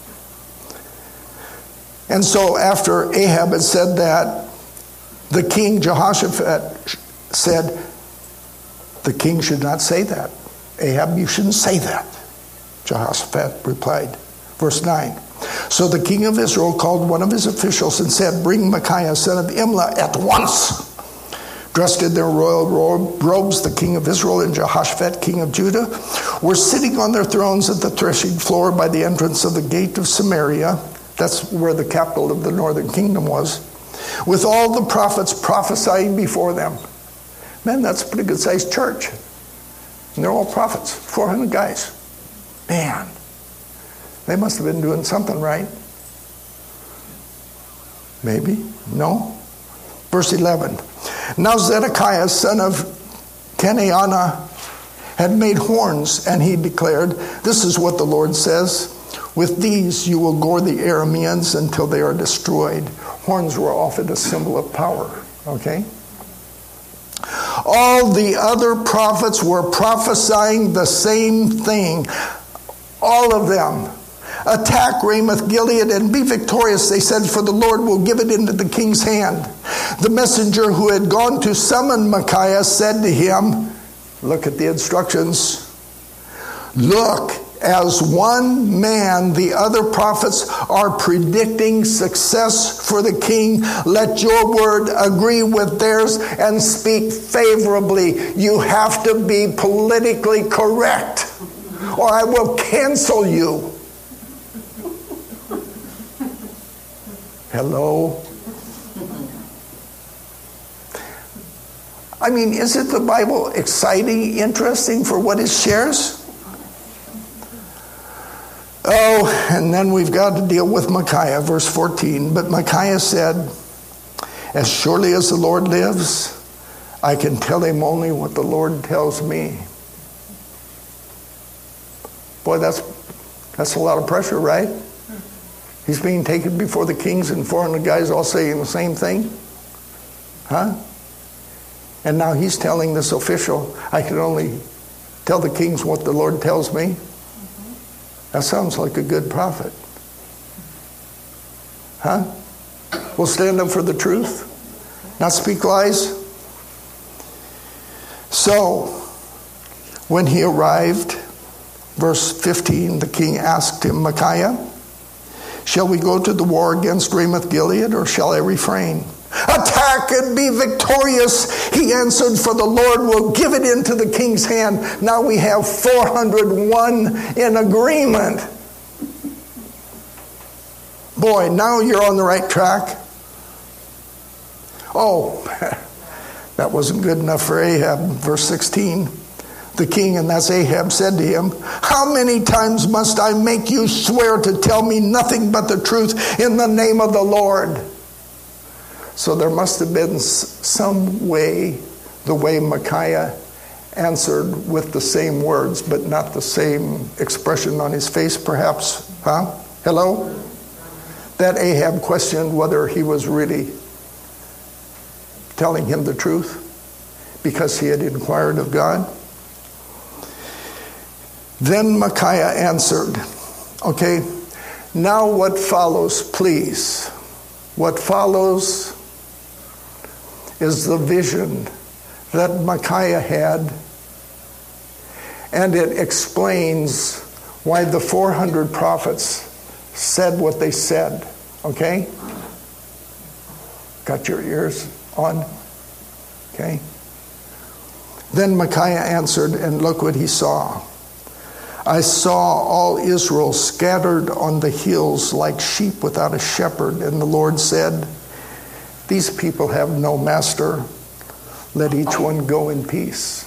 And so after Ahab had said that, the king Jehoshaphat said, the king should not say that. Ahab, you shouldn't say that. Jehoshaphat replied. Verse 9. So the king of Israel called one of his officials and said, bring Micaiah, son of Imlah, at once. Dressed in their royal robes, the king of Israel and Jehoshaphat, king of Judah, were sitting on their thrones at the threshing floor by the entrance of the gate of Samaria. That's where the capital of the northern kingdom was. With all the prophets prophesying before them. Man, that's a pretty good sized church. And they're all prophets, 400 guys. Man, they must have been doing something right. Maybe? No? Verse 11. Now Zedekiah, son of Kenaniah, had made horns, and he declared, this is what the Lord says, with these you will gore the Arameans until they are destroyed. Horns were often a symbol of power, okay? All the other prophets were prophesying the same thing. All of them. Attack Ramoth Gilead and be victorious, they said, for the Lord will give it into the king's hand. The messenger who had gone to summon Micaiah said to him, look at the instructions. Look, as one man, the other prophets are predicting success for the king. Let your word agree with theirs and speak favorably. You have to be politically correct, or I will cancel you. Hello? I mean, isn't the Bible exciting, interesting for what it shares? Oh, and then we've got to deal with Micaiah, verse 14. But Micaiah said, as surely as the Lord lives, I can tell him only what the Lord tells me. Boy, that's a lot of pressure, right? He's being taken before the kings and 400 guys all saying the same thing. Huh? And now he's telling this official, I can only tell the kings what the Lord tells me. That sounds like a good prophet. Huh? We'll stand up for the truth, not speak lies. So, when he arrived, verse 15, the king asked him, Micaiah, shall we go to the war against Ramoth Gilead, or shall I refrain? Attack and be victorious, he answered, for the Lord will give it into the king's hand. Now we have 401 in agreement. Boy, now you're on the right track. Oh, that wasn't good enough for Ahab. Verse 16. The king, and that's Ahab, said to him, how many times must I make you swear to tell me nothing but the truth in the name of the Lord? So there must have been some way, the way Micaiah answered with the same words, but not the same expression on his face, perhaps. Huh? Hello? That Ahab questioned whether he was really telling him the truth because he had inquired of God. Then Micaiah answered. Okay, now what follows, please? What follows is the vision that Micaiah had, and it explains why the 400 prophets said what they said. Okay? Got your ears on? Okay? Then Micaiah answered, and look what he saw. I saw all Israel scattered on the hills like sheep without a shepherd. And the Lord said, these people have no master. Let each one go in peace.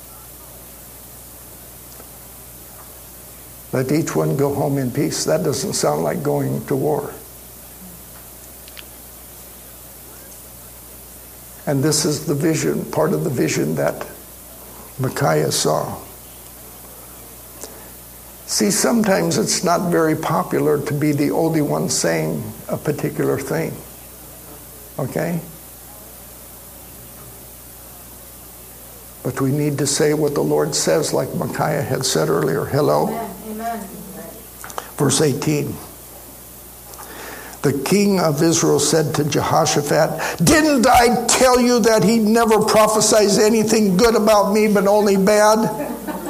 Let each one go home in peace. That doesn't sound like going to war. And this is the vision, part of the vision that Micaiah saw. See, sometimes it's not very popular to be the only one saying a particular thing. Okay? But we need to say what the Lord says, like Micaiah had said earlier. Hello? Amen. Verse 18. The king of Israel said to Jehoshaphat, didn't I tell you that he never prophesies anything good about me, but only bad?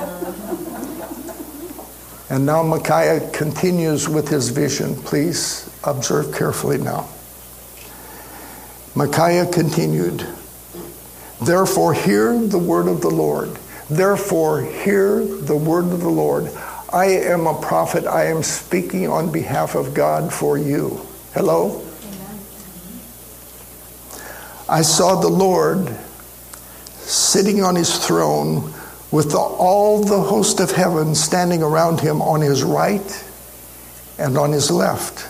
And now Micaiah continues with his vision. Please observe carefully now. Micaiah continued, therefore hear the word of the Lord. Therefore hear the word of the Lord. I am a prophet. I am speaking on behalf of God for you. Hello? Amen. I saw the Lord sitting on his throne with all the host of heaven standing around him on his right and on his left.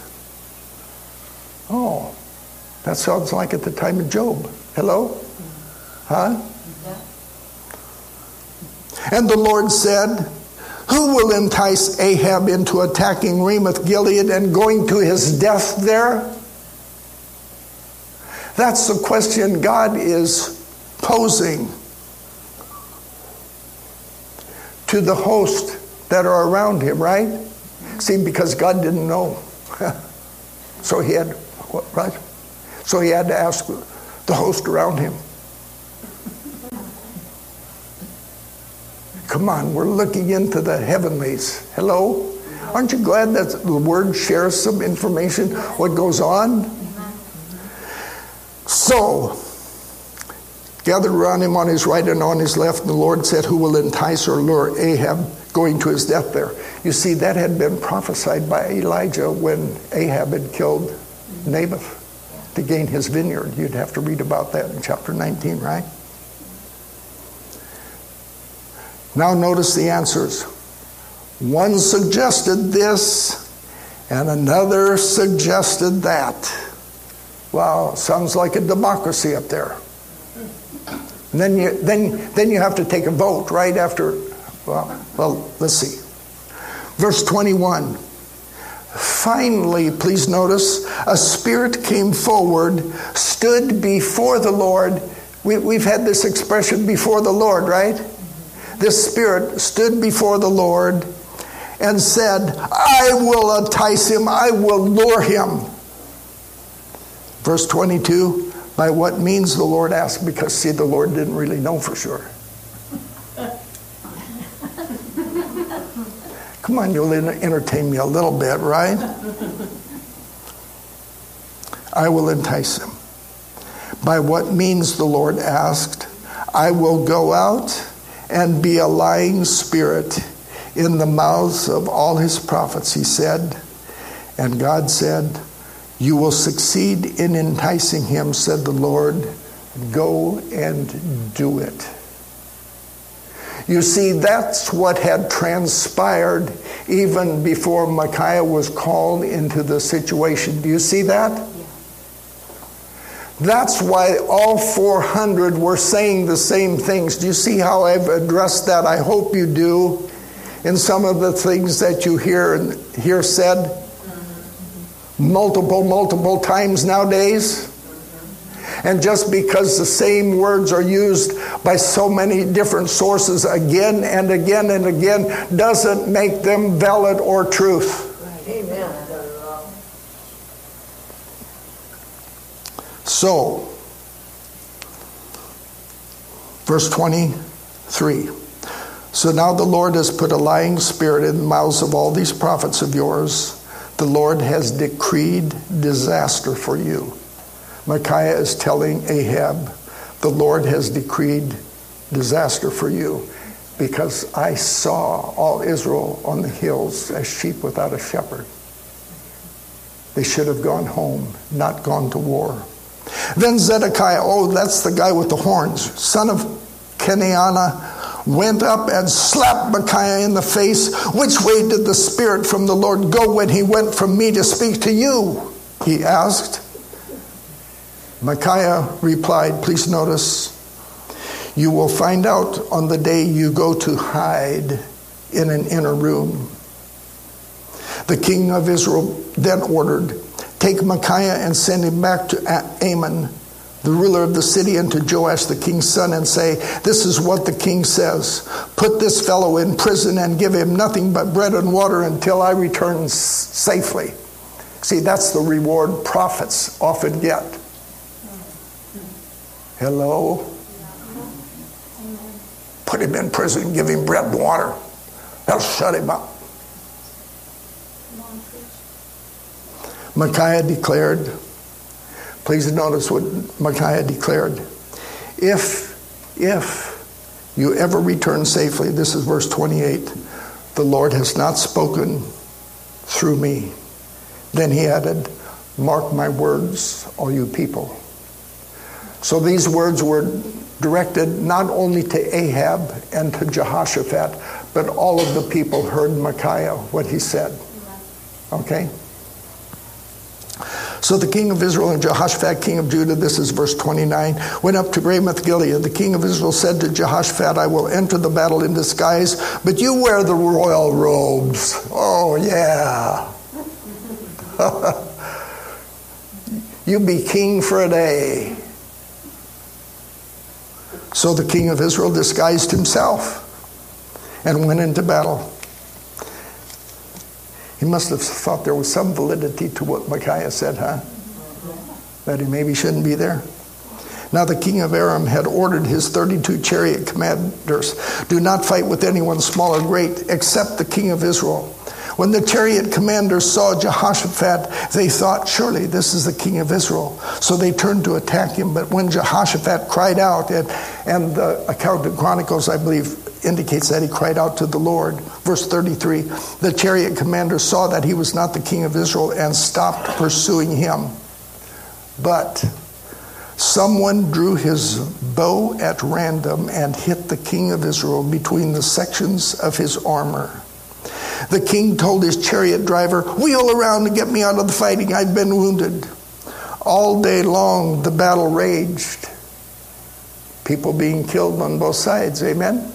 Oh, that sounds like at the time of Job. Hello? Huh? Yeah. And the Lord said, who will entice Ahab into attacking Ramoth Gilead and going to his death there? That's the question God is posing to the host that are around him, right? See, because God didn't know. So he had, right? So he had to ask the host around him. Come on, we're looking into the heavenlies. Hello? Aren't you glad that the word shares some information, what goes on? So, gathered around him on his right and on his left, and the Lord said, who will entice or lure Ahab going to his death there? You see, that had been prophesied by Elijah when Ahab had killed Naboth to gain his vineyard. You'd have to read about that in chapter 19, right? Now notice the answers. One suggested this, and another suggested that. Wow, sounds like a democracy up there. And then you have to take a vote right after. Well, let's see. Verse 21. Finally, please notice, a spirit came forward, stood before the Lord. We've had this expression, before the Lord, right? This spirit stood before the Lord and said, I will entice him, I will lure him. Verse 22, by what means, the Lord asked, because see, the Lord didn't really know for sure. Come on, you'll entertain me a little bit, right? I will entice him. By what means, the Lord asked, I will go out and be a lying spirit in the mouths of all his prophets, he said. And God said, you will succeed in enticing him, said the Lord. Go and do it. You see, that's what had transpired even before Micaiah was called into the situation. Do you see that? Yeah. That's why all 400 were saying the same things. Do you see how I've addressed that? I hope you do. In some of the things that you hear said multiple times nowadays. And just because the same words are used by so many different sources again and again and again doesn't make them valid or truth. Amen. So, verse 23. So now the Lord has put a lying spirit in the mouths of all these prophets of yours. The Lord has decreed disaster for you. Micaiah is telling Ahab, the Lord has decreed disaster for you because I saw all Israel on the hills as sheep without a shepherd. They should have gone home, not gone to war. Then Zedekiah, that's the guy with the horns, son of Kenaniah, went up and slapped Micaiah in the face. Which way did the Spirit from the Lord go when he went from me to speak to you? He asked. Micaiah replied, please notice, you will find out on the day you go to hide in an inner room. The king of Israel then ordered, take Micaiah and send him back to Amon, the ruler of the city, and to Joash the king's son, and say, this is what the king says. Put this fellow in prison and give him nothing but bread and water until I return safely. See, that's the reward prophets often get. Hello? Put him in prison, give him bread and water. That'll shut him up. Micaiah declared, please notice what Micaiah declared. If you ever return safely, this is verse 28, the Lord has not spoken through me. Then he added, mark my words, all you people. So these words were directed not only to Ahab and to Jehoshaphat, but all of the people heard Micaiah, what he said. Okay? So the king of Israel and Jehoshaphat, king of Judah, this is verse 29, went up to Ramoth Gilead. The king of Israel said to Jehoshaphat, I will enter the battle in disguise, but you wear the royal robes. Oh, yeah. You be king for a day. So the king of Israel disguised himself and went into battle. He must have thought there was some validity to what Micaiah said, huh? That he maybe shouldn't be there. Now the king of Aram had ordered his 32 chariot commanders, do not fight with anyone small or great, except the king of Israel. When the chariot commanders saw Jehoshaphat, they thought, surely this is the king of Israel. So they turned to attack him. But when Jehoshaphat cried out, and the account of Chronicles, I believe, indicates that he cried out to the Lord. Verse 33, the chariot commander saw that he was not the king of Israel and stopped pursuing him. But someone drew his bow at random and hit the king of Israel between the sections of his armor. The king told his chariot driver, wheel around and get me out of the fighting. I've been wounded. All day long the battle raged. People being killed on both sides. Amen?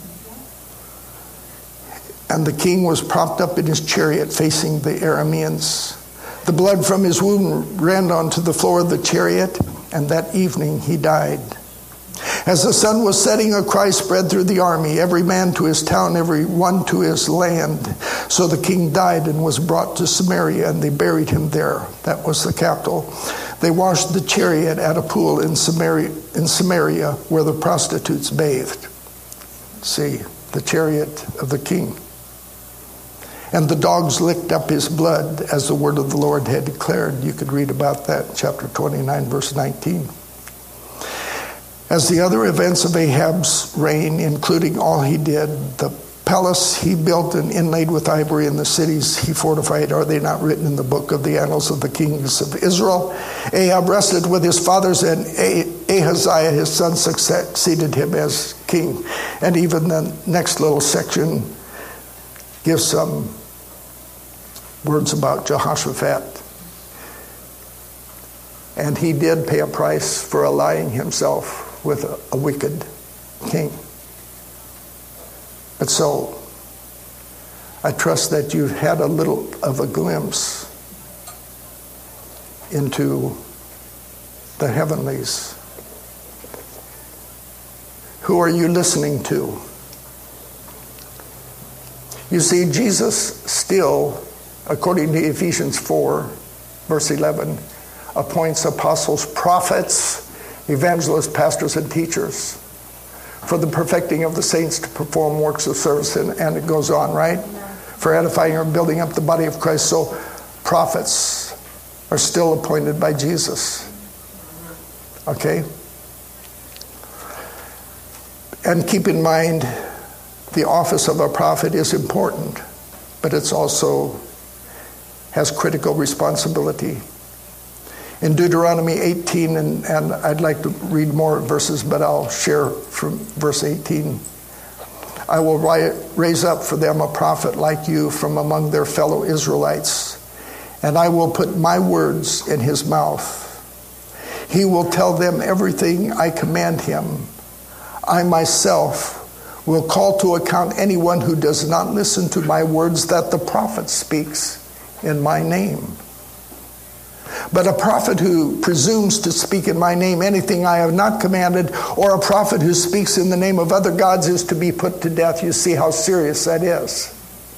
And the king was propped up in his chariot facing the Arameans. The blood from his wound ran onto the floor of the chariot, and that evening he died. As the sun was setting, a cry spread through the army, every man to his town, every one to his land. So the king died and was brought to Samaria, and they buried him there. That was the capital. They washed the chariot at a pool in Samaria where the prostitutes bathed. See, the chariot of the king. And the dogs licked up his blood as the word of the Lord had declared. You could read about that in chapter 29, verse 19. As the other events of Ahab's reign, including all he did, the palace he built and inlaid with ivory, and the cities he fortified, are they not written in the book of the annals of the kings of Israel? Ahab rested with his fathers, and Ahaziah his son succeeded him as king. And even the next little section gives some words about Jehoshaphat. And he did pay a price for allying himself with a wicked king. But so, I trust that you've had a little of a glimpse into the heavenlies. Who are you listening to? You see, Jesus still, according to Ephesians 4, verse 11, appoints apostles, prophets, evangelists, pastors, and teachers for the perfecting of the saints to perform works of service. And it goes on, right? For edifying or building up the body of Christ. So prophets are still appointed by Jesus. Okay? And keep in mind, the office of a prophet is important, but it's also has critical responsibility. In Deuteronomy 18, and I'd like to read more verses, but I'll share from verse 18. I will raise up for them a prophet like you from among their fellow Israelites, and I will put my words in his mouth. He will tell them everything I command him. I myself will call to account anyone who does not listen to my words that the prophet speaks in my name. But a prophet who presumes to speak in my name anything I have not commanded, or a prophet who speaks in the name of other gods, is to be put to death. You see how serious that is.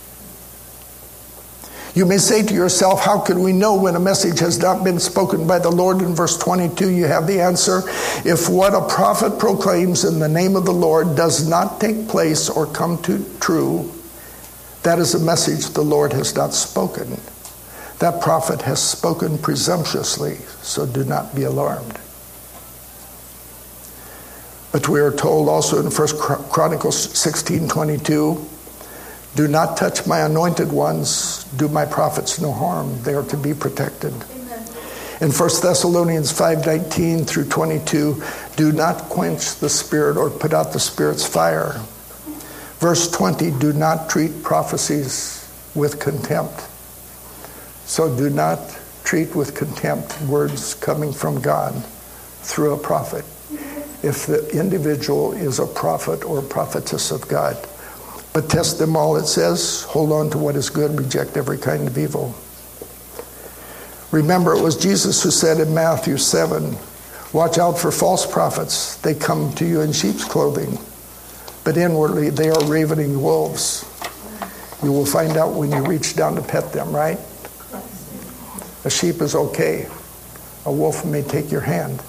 You may say to yourself, how can we know when a message has not been spoken by the Lord? In verse 22, you have the answer. If what a prophet proclaims in the name of the Lord does not take place or come to true, that is a message the Lord has not spoken. That prophet has spoken presumptuously, so do not be alarmed. But we are told also in 1 Chronicles 16:22, do not touch my anointed ones, do my prophets no harm. They are to be protected. Amen. In 1 Thessalonians 5:19 through 22, do not quench the spirit or put out the spirit's fire. Verse 20, do not treat prophecies with contempt. So do not treat with contempt words coming from God through a prophet, if the individual is a prophet or prophetess of God. But test them all, it says. Hold on to what is good, reject every kind of evil. Remember, it was Jesus who said in Matthew 7, watch out for false prophets. They come to you in sheep's clothing, but inwardly they are ravening wolves. You will find out when you reach down to pet them, right? A sheep is okay. A wolf may take your hand.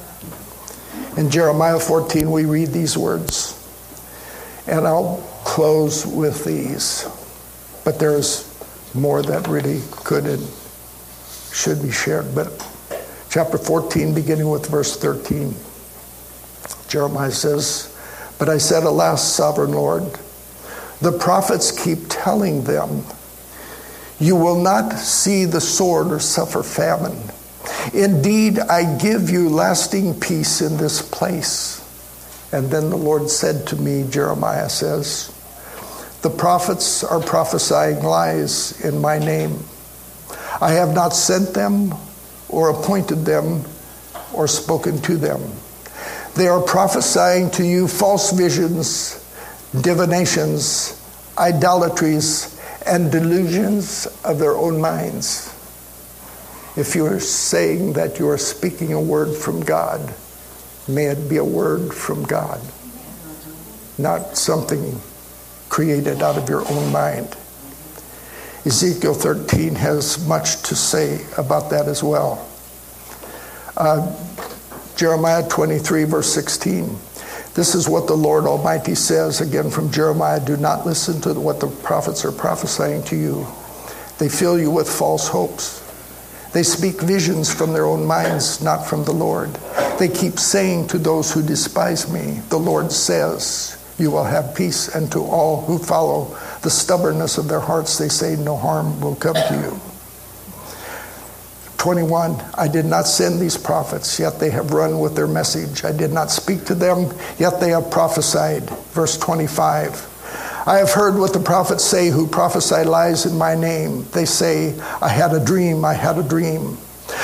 In Jeremiah 14, we read these words. And I'll close with these. But there's more that really could and should be shared. But chapter 14, beginning with verse 13, Jeremiah says, but I said, alas, sovereign Lord, the prophets keep telling them, you will not see the sword or suffer famine. Indeed, I give you lasting peace in this place. And then the Lord said to me, Jeremiah says, the prophets are prophesying lies in my name. I have not sent them or appointed them or spoken to them. They are prophesying to you false visions, divinations, idolatries, and delusions of their own minds. If you are saying that you are speaking a word from God, may it be a word from God, not something created out of your own mind. Ezekiel 13 has much to say about that as well. Jeremiah 23, verse 16. This is what the Lord Almighty says, again from Jeremiah, do not listen to what the prophets are prophesying to you. They fill you with false hopes. They speak visions from their own minds, not from the Lord. They keep saying to those who despise me, the Lord says, you will have peace, and to all who follow the stubbornness of their hearts, they say, no harm will come to you. 21, I did not send these prophets, yet they have run with their message. I did not speak to them, yet they have prophesied. Verse 25, I have heard what the prophets say who prophesy lies in my name. They say, I had a dream, I had a dream.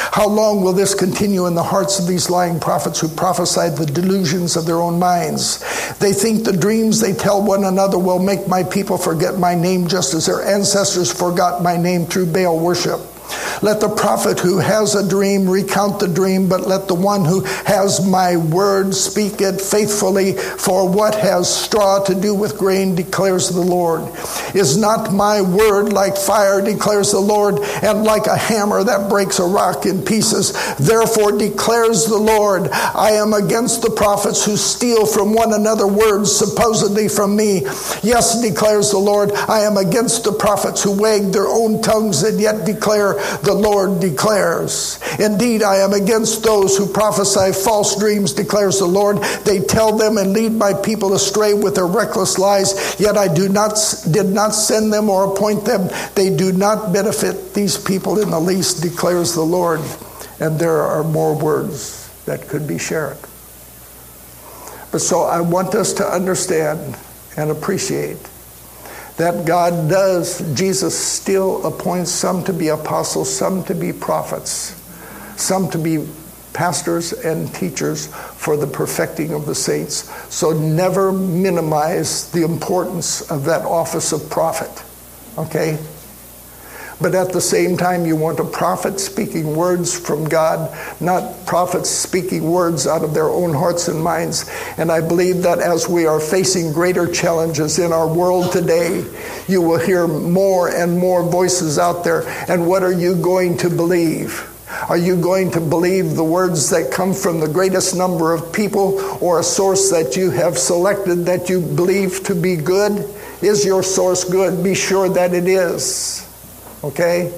How long will this continue in the hearts of these lying prophets who prophesy the delusions of their own minds? They think the dreams they tell one another will make my people forget my name, just as their ancestors forgot my name through Baal worship. Let the prophet who has a dream recount the dream, but let the one who has my word speak it faithfully. For what has straw to do with grain, declares the Lord? Is not my word like fire, declares the Lord, and like a hammer that breaks a rock in pieces? Therefore declares the Lord, I am against the prophets who steal from one another words supposedly from me. Yes, declares the Lord, I am against the prophets who wag their own tongues and yet declare, the Lord declares. Indeed, I am against those who prophesy false dreams, declares the Lord. They tell them and lead my people astray with their reckless lies, yet I did not send them or appoint them. They do not benefit these people in the least, declares the Lord. And there are more words that could be shared. But so I want us to understand and appreciate that God does, Jesus still appoints some to be apostles, some to be prophets, some to be pastors and teachers for the perfecting of the saints. So never minimize the importance of that office of prophet, okay? But at the same time, you want a prophet speaking words from God, not prophets speaking words out of their own hearts and minds. And I believe that as we are facing greater challenges in our world today, you will hear more and more voices out there. And what are you going to believe? Are you going to believe the words that come from the greatest number of people, or a source that you have selected that you believe to be good? Is your source good? Be sure that it is. Okay?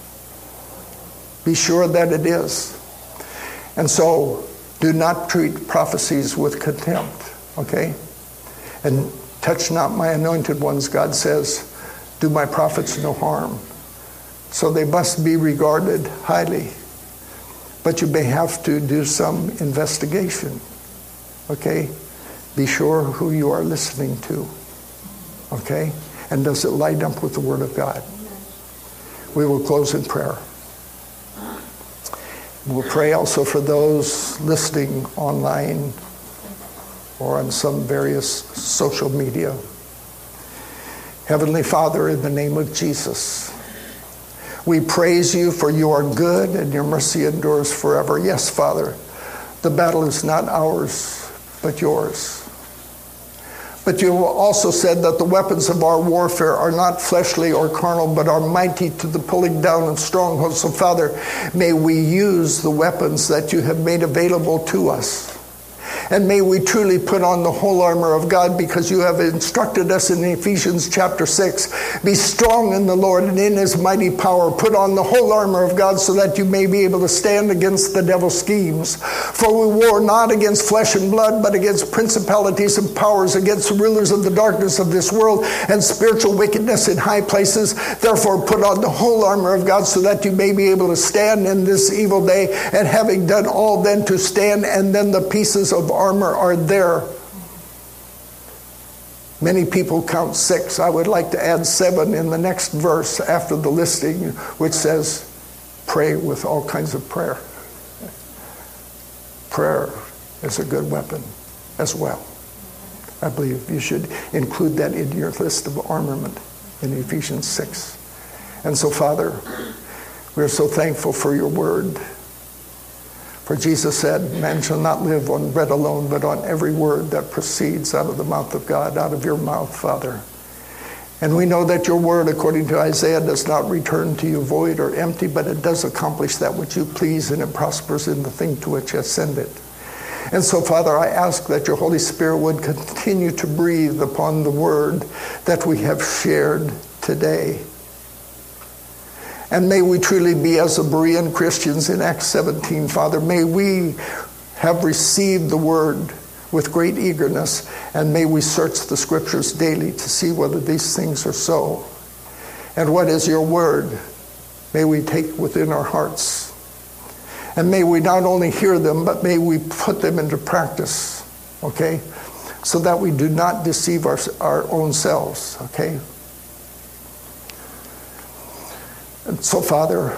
Be sure that it is. And so, do not treat prophecies with contempt. Okay? And touch not my anointed ones, God says. Do my prophets no harm. So they must be regarded highly. But you may have to do some investigation. Okay? Be sure who you are listening to. Okay? And does it line up with the Word of God? We will close in prayer. We'll pray also for those listening online or on some various social media. Heavenly Father, in the name of Jesus, we praise you for you are good and your mercy endures forever. Yes, Father, the battle is not ours, but yours. But you also said that the weapons of our warfare are not fleshly or carnal, but are mighty to the pulling down of strongholds. So, Father, may we use the weapons that you have made available to us. And may we truly put on the whole armor of God, because you have instructed us in Ephesians chapter 6. Be strong in the Lord and in his mighty power. Put on the whole armor of God so that you may be able to stand against the devil's schemes. For we war not against flesh and blood, but against principalities and powers, against the rulers of the darkness of this world and spiritual wickedness in high places. Therefore put on the whole armor of God so that you may be able to stand in this evil day, and having done all then to stand. And then the pieces of armor are there. Many people count 6. I would like to add 7 in the next verse after the listing, which says, pray with all kinds of prayer. Prayer is a good weapon as well. I believe you should include that in your list of armament in Ephesians 6. And so, Father, we're so thankful for your word. For Jesus said, man shall not live on bread alone, but on every word that proceeds out of the mouth of God, out of your mouth, Father. And we know that your word, according to Isaiah, does not return to you void or empty, but it does accomplish that which you please, and it prospers in the thing to which you send it. And so, Father, I ask that your Holy Spirit would continue to breathe upon the word that we have shared today. And may we truly be as the Berean Christians in Acts 17, Father. May we have received the word with great eagerness, and may we search the scriptures daily to see whether these things are so. And what is your word? May we take within our hearts. And may we not only hear them, but may we put them into practice, okay? So that we do not deceive our own selves, okay? And so, Father,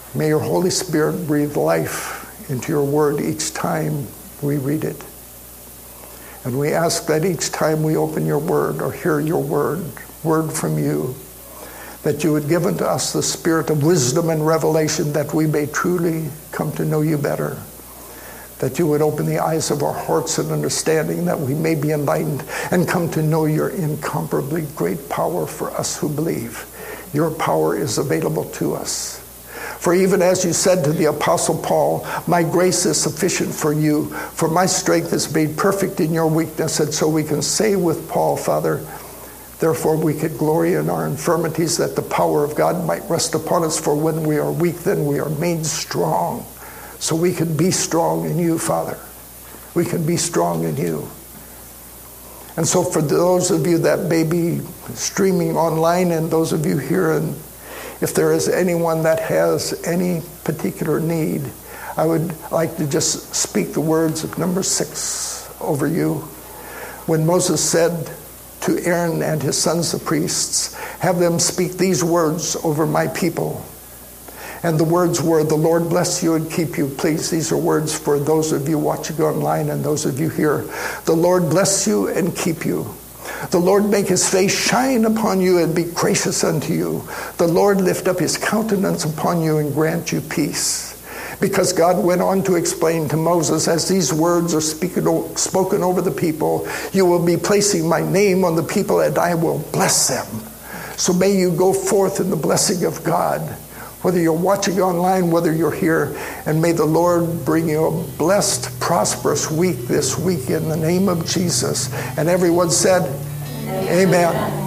May your Holy Spirit breathe life into your word each time we read it. And we ask that each time we open your word or hear your word from you, that you would give unto us the spirit of wisdom and revelation, that we may truly come to know you better. That you would open the eyes of our hearts and understanding, that we may be enlightened and come to know your incomparably great power for us who believe. Your power is available to us. For even as you said to the Apostle Paul, my grace is sufficient for you, for my strength is made perfect in your weakness. And so we can say with Paul, Father, therefore we could glory in our infirmities, that the power of God might rest upon us. For when we are weak, then we are made strong. So we can be strong in you, Father. We can be strong in you. And so for those of you that may be streaming online, and those of you here, and if there is anyone that has any particular need, I would like to just speak the words of number 6 over you. When Moses said to Aaron and his sons, the priests, have them speak these words over my people. And the words were, the Lord bless you and keep you. Please, these are words for those of you watching online and those of you here. The Lord bless you and keep you. The Lord make his face shine upon you and be gracious unto you. The Lord lift up his countenance upon you and grant you peace. Because God went on to explain to Moses, as these words are spoken over the people, you will be placing my name on the people and I will bless them. So may you go forth in the blessing of God, whether you're watching online, whether you're here, and may the Lord bring you a blessed, prosperous week this week in the name of Jesus. And everyone said, Amen.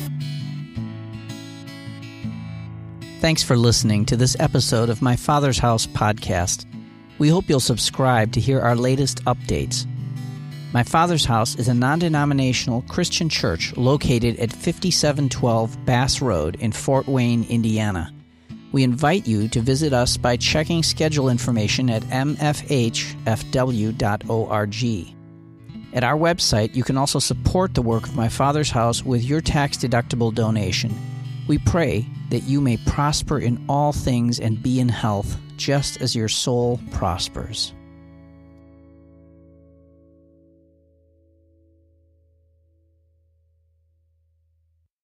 Thanks for listening to this episode of My Father's House podcast. We hope you'll subscribe to hear our latest updates. My Father's House is a non-denominational Christian church located at 5712 Bass Road in Fort Wayne, Indiana. We invite you to visit us by checking schedule information at mfhfw.org. At our website, you can also support the work of My Father's House with your tax-deductible donation. We pray that you may prosper in all things and be in health, just as your soul prospers.